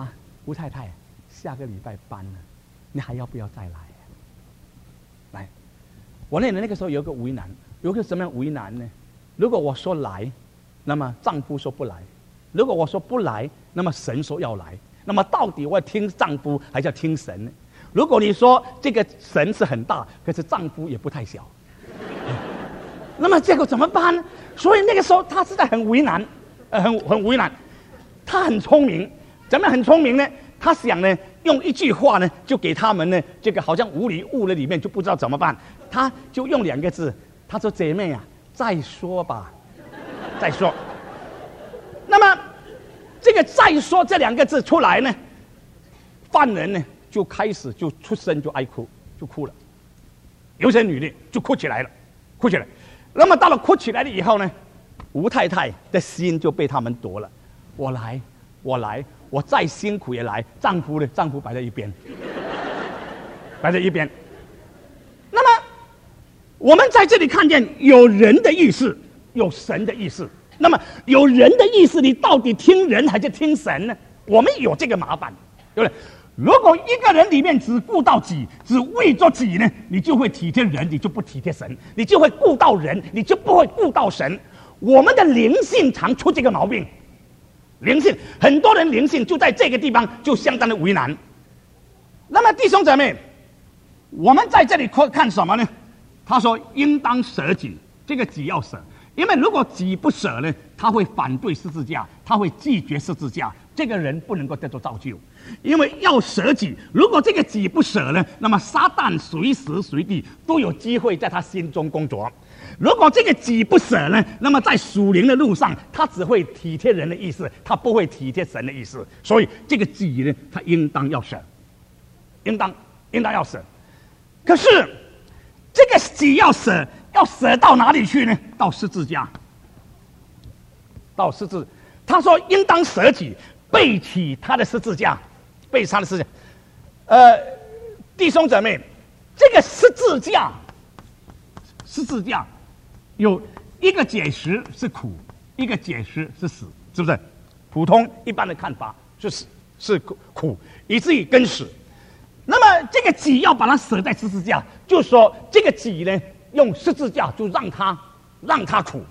吴太太，下个礼拜搬了，你还要不要再来？来，我那那个时候有个为难，有个什么样为难呢？如果我说来，那么丈夫说不来；如果我说不来，那么神说要来。那么到底我要听丈夫还是要听神呢？如果你说这个神是很大，可是丈夫也不太小，那么这个怎么办呢？所以那个时候他实在很为难，呃，很很为难。他很聪明，怎么样很聪明呢？他想呢，用一句话呢，就给他们呢，这个好像无里雾了里面就不知道怎么办，他就用两个字，他说：“姐妹啊，再说吧，再说。”那么这个“再说”这两个字出来呢，犯人呢就开始就出声就哀哭，就哭了，有些女的就哭起来了，哭起来。那么到了哭起来了以后呢，吴太太的心就被他们夺了。我来，我来，我再辛苦也来。丈夫呢？丈夫摆在一边，摆在一边。那么，我们在这里看见有人的意思，有神的意思。那么，有人的意思，你到底听人还是听神呢？我们有这个麻烦，对不对？如果一个人里面只顾到己，只为着己呢，你就会体贴人，你就不体贴神；你就会顾到人，你就不会顾到神。我们的灵性常出这个毛病。灵性，很多人灵性就在这个地方就相当的为难。那么弟兄姊妹，我们在这里看什么呢？他说应当舍己，这个己要舍，因为如果己不舍呢，他会反对十字架，他会拒绝十字架，这个人不能够得到造就。因为要舍己，如果这个己不舍呢，那么撒旦随时随地都有机会在他心中工作。如果这个己不舍呢，那么在属灵的路上，他只会体贴人的意思，他不会体贴神的意思。所以这个己呢，他应当要舍，应当应当要舍。可是这个己要舍，要舍到哪里去呢？到十字架，到十字。他说应当舍己，背起他的十字架，背起他的十字架。呃，弟兄姊妹，这个十字架，十字架。有一个解释是苦，一个解释是死，是不是？普通一般的看法是死，是苦，以至于跟死。那么这个己要把它舍在十字架，就是说这个己呢，用十字架就让他让他苦。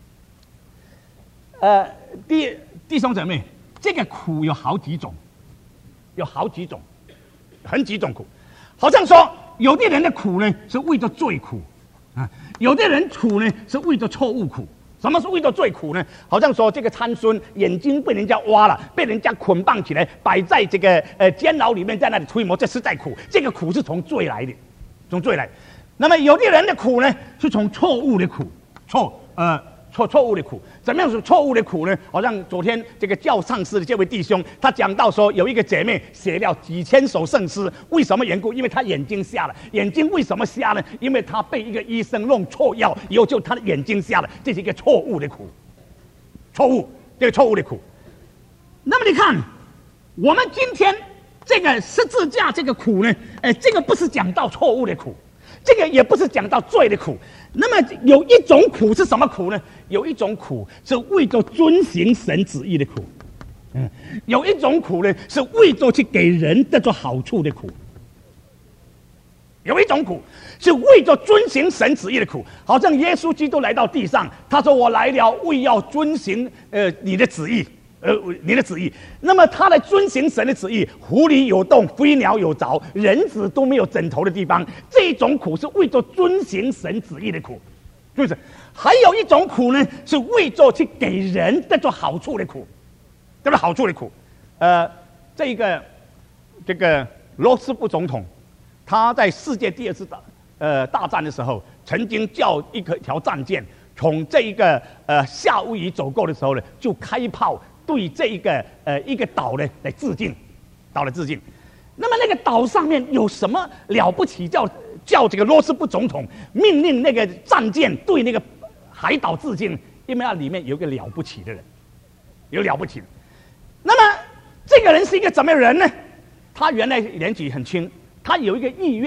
呃，弟弟兄姊妹，这个苦有好几种，有好几种，很几种苦。好像说有的人的苦呢是为着罪苦。啊，有的人苦呢是为着错误苦。什么是为着罪苦呢？好像说这个参孙眼睛被人家挖了，被人家捆绑起来，摆在这个呃监牢里面，在那里推磨，这是在苦。这个苦是从罪来的，从罪来。那么有的人的苦呢，是从错误的苦，错呃错错误的苦。怎么样是错误的苦呢？好像昨天这个教上师的这位弟兄，他讲到说，有一个姐妹写了几千首圣诗，为什么缘故？因为她眼睛瞎了。眼睛为什么瞎呢？因为她被一个医生弄错药，以后就她的眼睛瞎了。这是一个错误的苦，错误，这个错误的苦。那么你看，我们今天这个十字架这个苦呢，哎，这个不是讲到错误的苦。这个也不是讲到罪的苦，那么有一种苦是什么苦呢？有一种苦是为着遵行神旨意的苦，嗯，有一种苦呢是为着去给人得着好处的苦，有一种苦是为着遵行神旨意的苦。好像耶稣基督来到地上，他说：“我来了，为要遵行呃你的旨意。”呃，你的旨意，那么他来遵行神的旨意，狐狸有洞，飞鸟有巢，人子都没有枕头的地方。这种苦是为着遵行神旨意的苦，是不是？还有一种苦呢，是为着去给人得着好处的苦，得着好处的苦。呃，这个这个罗斯福总统，他在世界第二次大呃大战的时候，曾经叫一个条战舰从这一个呃夏威夷走过的时候呢，就开炮。对这一个呃一个岛呢来致敬，岛来致敬。那么那个岛上面有什么了不起？叫叫这个罗斯福总统命令那个战舰对那个海岛致敬，因为那里面有一个了不起的人，有了不起的。那么这个人是一个怎么样的人呢？他原来年纪很轻，他有一个意愿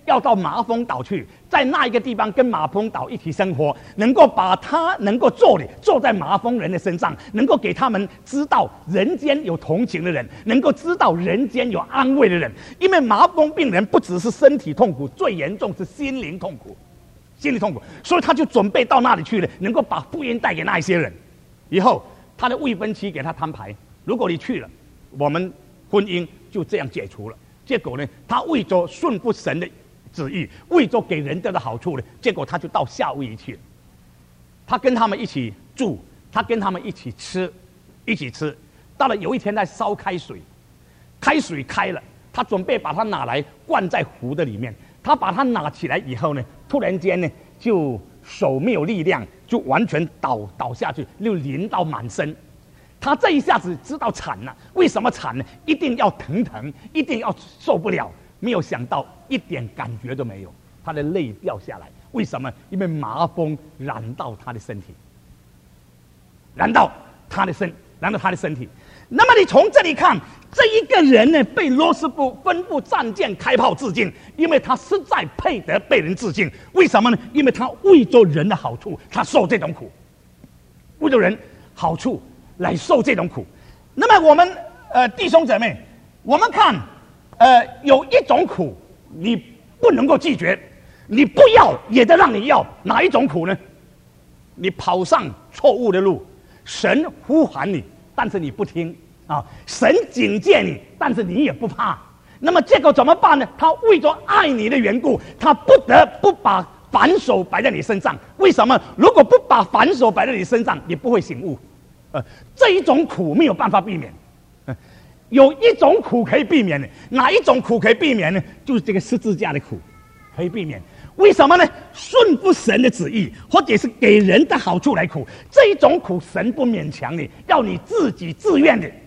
要到马蜂岛去，在那一个地方跟马蜂岛一起生活，能够把他能够做的做在麻风人的身上，能够给他们知道人间有同情的人，能够知道人间有安慰的人。因为麻风病人不只是身体痛苦，最严重是心灵痛苦，心灵痛苦，所以他就准备到那里去了，能够把福音带给那一些人。以后他的未婚妻给他摊牌，如果你去了，我们婚姻就这样解除了。结果呢，他为着顺服神的旨意，为着给人得的好处呢，结果他就到夏威夷去了。他跟他们一起住，他跟他们一起吃，一起吃。到了有一天，他烧开水，开水开了，他准备把它拿来灌在壶的里面。他把它拿起来以后呢，突然间呢，就手没有力量，就完全倒倒下去，就淋到满身。他这一下子知道惨了，为什么惨呢？一定要疼疼，一定要受不了。没有想到一点感觉都没有，他的泪掉下来。为什么？因为麻风染到他的身体，染到他的身，染到他的身体。那么你从这里看，这一个人呢，被罗斯福吩咐战舰开炮致敬，因为他实在配得被人致敬。为什么呢？因为他为着人的好处，他受这种苦，为着人好处来受这种苦。那么我们呃弟兄姐妹，我们看，呃有一种苦你不能够拒绝，你不要也得让你要。哪一种苦呢？你跑上错误的路，神呼喊你，但是你不听啊！神警戒你，但是你也不怕。那么这个怎么办呢？他为着爱你的缘故，他不得不把反手摆在你身上。为什么？如果不把反手摆在你身上，你不会醒悟。呃，这一种苦没有办法避免。呃，有一种苦可以避免的，哪一种苦可以避免呢？就是这个十字架的苦，可以避免。为什么呢？顺服神的旨意，或者是给人的好处来苦，这一种苦神不勉强你，要你自己自愿的。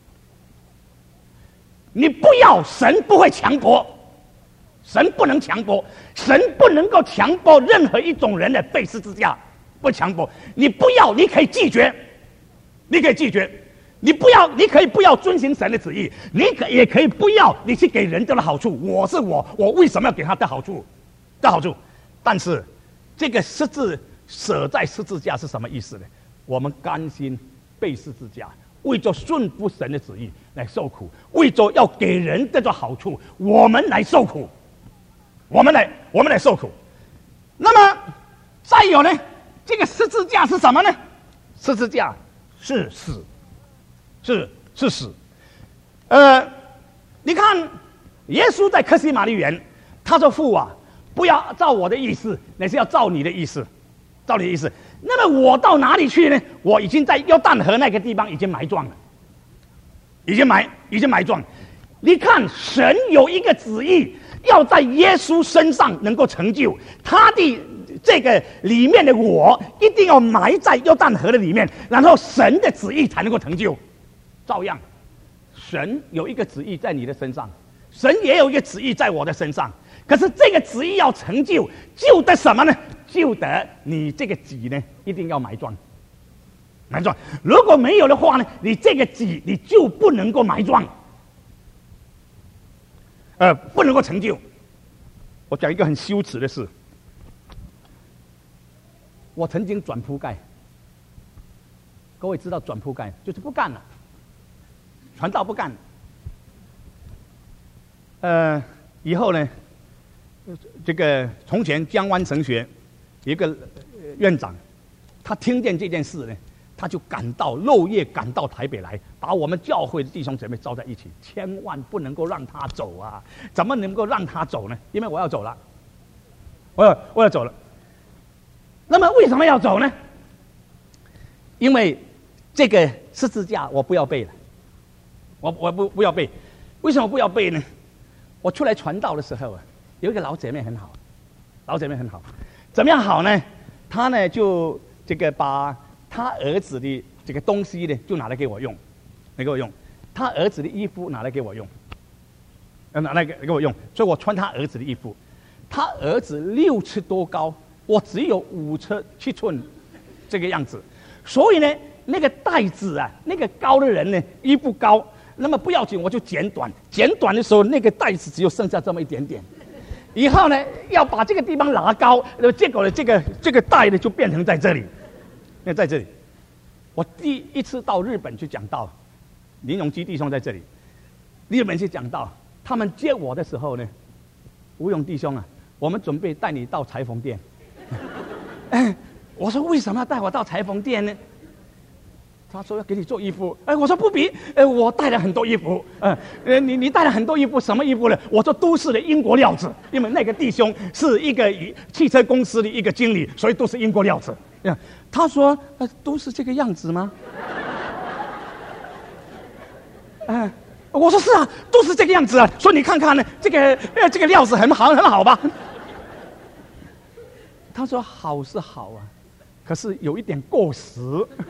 你不要，神不会强迫，神不能强迫，神不能够强迫任何一种人的背十字架，不强迫。你不要，你可以拒绝，你可以拒绝。你不要，你可以不要遵行神的旨意，你可也可以不要，你去给人得的好处。我是我，我为什么要给他的好处？的好处，但是这个十字舍在十字架是什么意思呢？我们甘心背十字架，为着顺服神的旨意来受苦，为着要给人得着好处，我们来受苦，我们来我们来受苦。那么再有呢，这个十字架是什么呢？十字架是死，是是死。呃，你看耶稣在客西马尼园，他说：“父啊，不要照我的意思，乃是要照你的意思，照你的意思。”那么我到哪里去呢？我已经在约旦河那个地方已经埋葬了，已经埋，已经埋葬。你看，神有一个旨意，要在耶稣身上能够成就他的这个里面的我，一定要埋在约旦河的里面，然后神的旨意才能够成就。照样，神有一个旨意在你的身上，神也有一个旨意在我的身上。可是这个旨意要成就，就得什么呢？就得你这个己呢，一定要埋葬，埋葬。如果没有的话呢，你这个己你就不能够埋葬，呃，不能够成就。我讲一个很羞耻的事，我曾经转铺盖，各位知道转铺盖就是不干了，传道不干了。呃，以后呢？这个从前江湾神学有一个院长，他听见这件事呢，他就赶到漏夜赶到台北来，把我们教会的弟兄姐妹招在一起，千万不能够让他走啊！怎么能够让他走呢？因为我要走了，我要我要走了。那么为什么要走呢？因为这个十字架我不要背了，我我不不要背。为什么不要背呢？我出来传道的时候啊，有一个老姐妹很好，老姐妹很好，怎么样好呢？她呢就这个把她儿子的这个东西呢，就拿来给我用，来给我用。她儿子的衣服拿来给我用，呃，拿来给给我用，所以我穿她儿子的衣服。她儿子六尺多高，我只有五尺七寸，这个样子。所以呢，那个带子啊，那个高的人呢，衣服高，那么不要紧，我就剪短。剪短的时候，那个带子只有剩下这么一点点。 以后呢，要把这个地方拉高，呃，结果呢，这个这个带呢就变成在这里，那在这里。我第一次到日本去讲道，林永基弟兄在这里，日本去讲道，他们接我的时候呢，吴勇弟兄啊，我们准备带你到裁缝店。哎，我说为什么要带我到裁缝店呢？他说要给你做衣服，哎，我说不必，呃，我带了很多衣服，呃，呃，你你带了很多衣服，什么衣服呢？我说都是的英国料子，因为那个弟兄是一个汽车公司的一个经理，所以都是英国料子。他说，呃，都是这个样子吗？嗯、呃，我说是啊，都是这个样子啊，所以你看看呢，这个呃这个料子很好很好吧？他说好是好啊，可是有一点过时。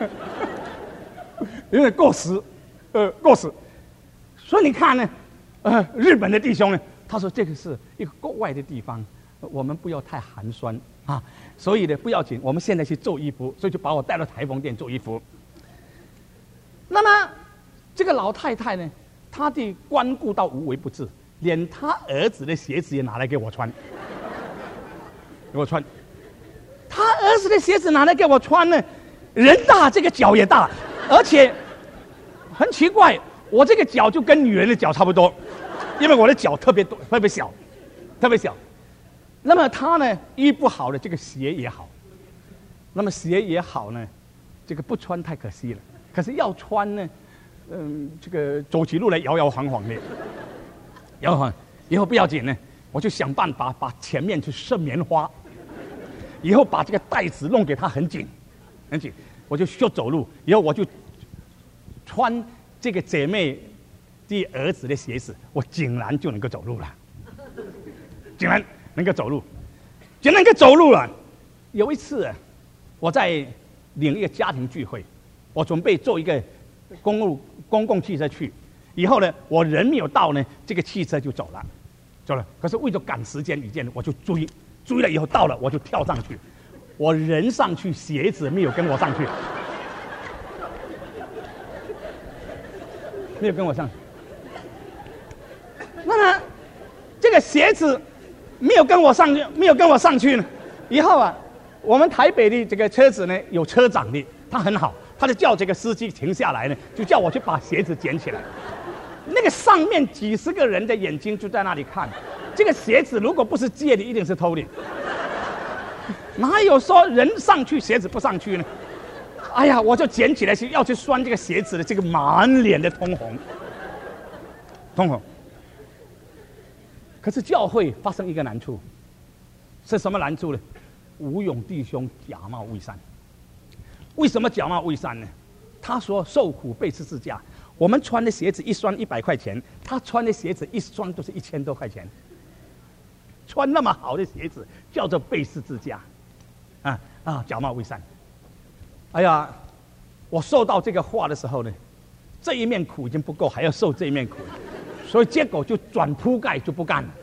有点过时，呃，过时，所以你看呢，呃，日本的弟兄呢，他说这个是一个国外的地方，我们不要太寒酸啊，所以呢不要紧，我们现在去做衣服，所以就把我带到裁缝店做衣服。那么这个老太太呢，她的关顾到无微不至，连她儿子的鞋子也拿来给我穿，给我穿，她儿子的鞋子拿来给我穿呢，人大这个脚也大。而且很奇怪，我这个脚就跟女人的脚差不多，因为我的脚特别多、特别小、特别小。那么他呢，衣不好的这个鞋也好，那么鞋也好呢，这个不穿太可惜了。可是要穿呢，嗯，这个走起路来摇摇晃晃的，摇摇晃。以后不要紧呢，我就想办法把前面去缮棉花，以后把这个带子弄给他很紧，很紧。我就学走路，以后我就穿这个姐妹的儿子的鞋子，我竟然就能够走路了，竟然能够走路，竟然能够走路了。有一次，我在领一个家庭聚会，我准备坐一个公共公共汽车去，以后呢，我人没有到呢，这个汽车就走了，走了。可是为了赶时间，一件我就追，追了以后到了，我就跳上去。我人上去，鞋子没有跟我上去，没有跟我上去。那么这个鞋子没有跟我上去，没有跟我上去呢。以后啊，我们台北的这个车子呢，有车长的，他很好，他就叫这个司机停下来呢，就叫我去把鞋子捡起来。那个上面几十个人的眼睛就在那里看，这个鞋子如果不是借的，一定是偷的。哪有说人上去鞋子不上去呢？哎呀，我就捡起来去要去拴这个鞋子的，这个满脸的通红，通红。可是教会发生一个难处，是什么难处呢？吴勇弟兄假冒伪善。为什么假冒伪善呢？他说受苦背十字架，我们穿的鞋子一双一百块钱，他穿的鞋子一双都是一千多块钱。穿那么好的鞋子叫做背十字架。啊啊！假冒伪善。哎呀，我受到这个话的时候呢，这一面苦已经不够，还要受这一面苦，所以结果就转铺盖就不干了，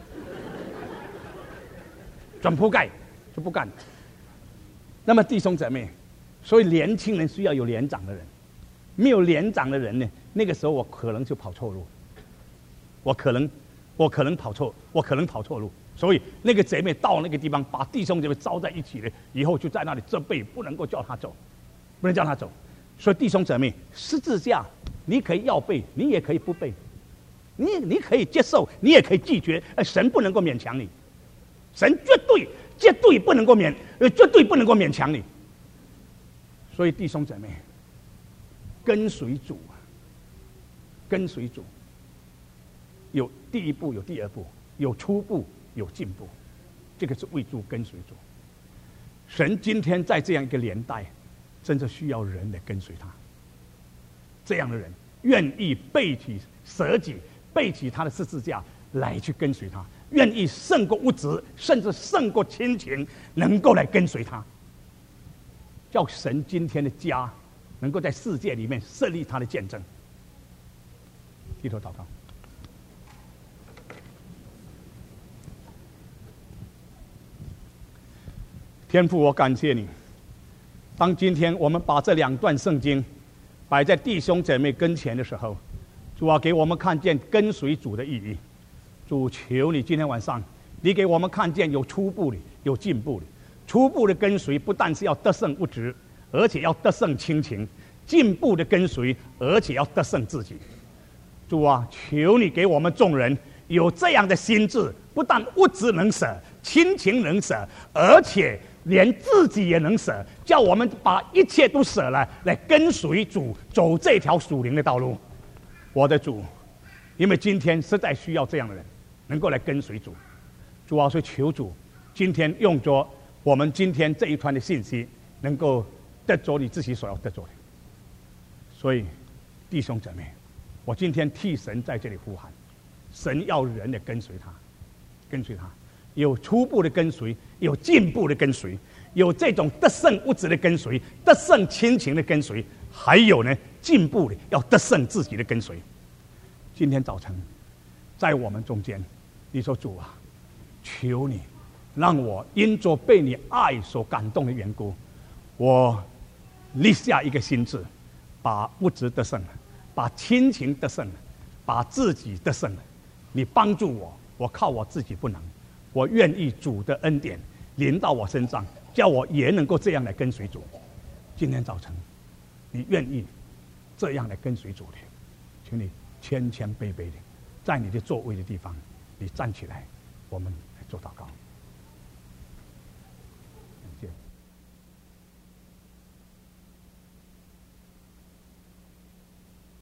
转铺盖就不干了。那么弟兄姊妹，所以年轻人需要有年长的人，没有年长的人呢，那个时候我可能就跑错路，我可能，我可能跑错，我可能跑错路。所以那个姐妹到那个地方，把弟兄姐妹招在一起了，以后就在那里责备，不能够叫他走，不能叫他走。所以弟兄姐妹，十字架你可以要背，你也可以不背，你你可以接受，你也可以拒绝，呃，神不能够勉强你，神绝对绝对不能够勉，呃，绝对不能够勉强你。所以弟兄姐妹，跟随主啊，跟随主，有第一步，有第二步，有初步。有进步，这个是为主跟随主。神今天在这样一个年代，真的需要人来跟随他。这样的人愿意背起舍己，背起他的十字架来去跟随他，愿意胜过物质，甚至胜过亲情，能够来跟随他。叫神今天的家能够在世界里面设立他的见证。低头祷告。天父，我感谢你。当今天我们把这两段圣经摆在弟兄姐妹跟前的时候，主啊，给我们看见跟随主的意义。主，求你今天晚上你给我们看见有初步的，有进步的。初步的跟随不但是要得胜物质，而且要得胜亲情；进步的跟随，而且要得胜自己。主啊，求你给我们众人有这样的心智，不但物质能舍，亲情能舍，而且连自己也能舍，叫我们把一切都舍了，来跟随主，走这条属灵的道路。我的主，因为今天实在需要这样的人，能够来跟随主。主啊，所以求主今天用着我们今天这一团的信息，能够得着你自己所要得着的。所以弟兄姊妹，我今天替神在这里呼喊，神要人的跟随他，跟随他，有初步的跟随，有进步的跟随，有这种得胜物质的跟随，得胜亲情的跟随，还有呢进步的要得胜自己的跟随。今天早晨在我们中间，你说主啊，求你让我因着被你爱所感动的缘故，我立下一个心志，把物质得胜了，把亲情得胜了，把自己得胜了。你帮助我，我靠我自己不能，我愿意主的恩典临到我身上，叫我也能够这样来跟随主。今天早晨你愿意这样来跟随主的，请你谦谦卑卑的在你的座位的地方，你站起来，我们来做祷告。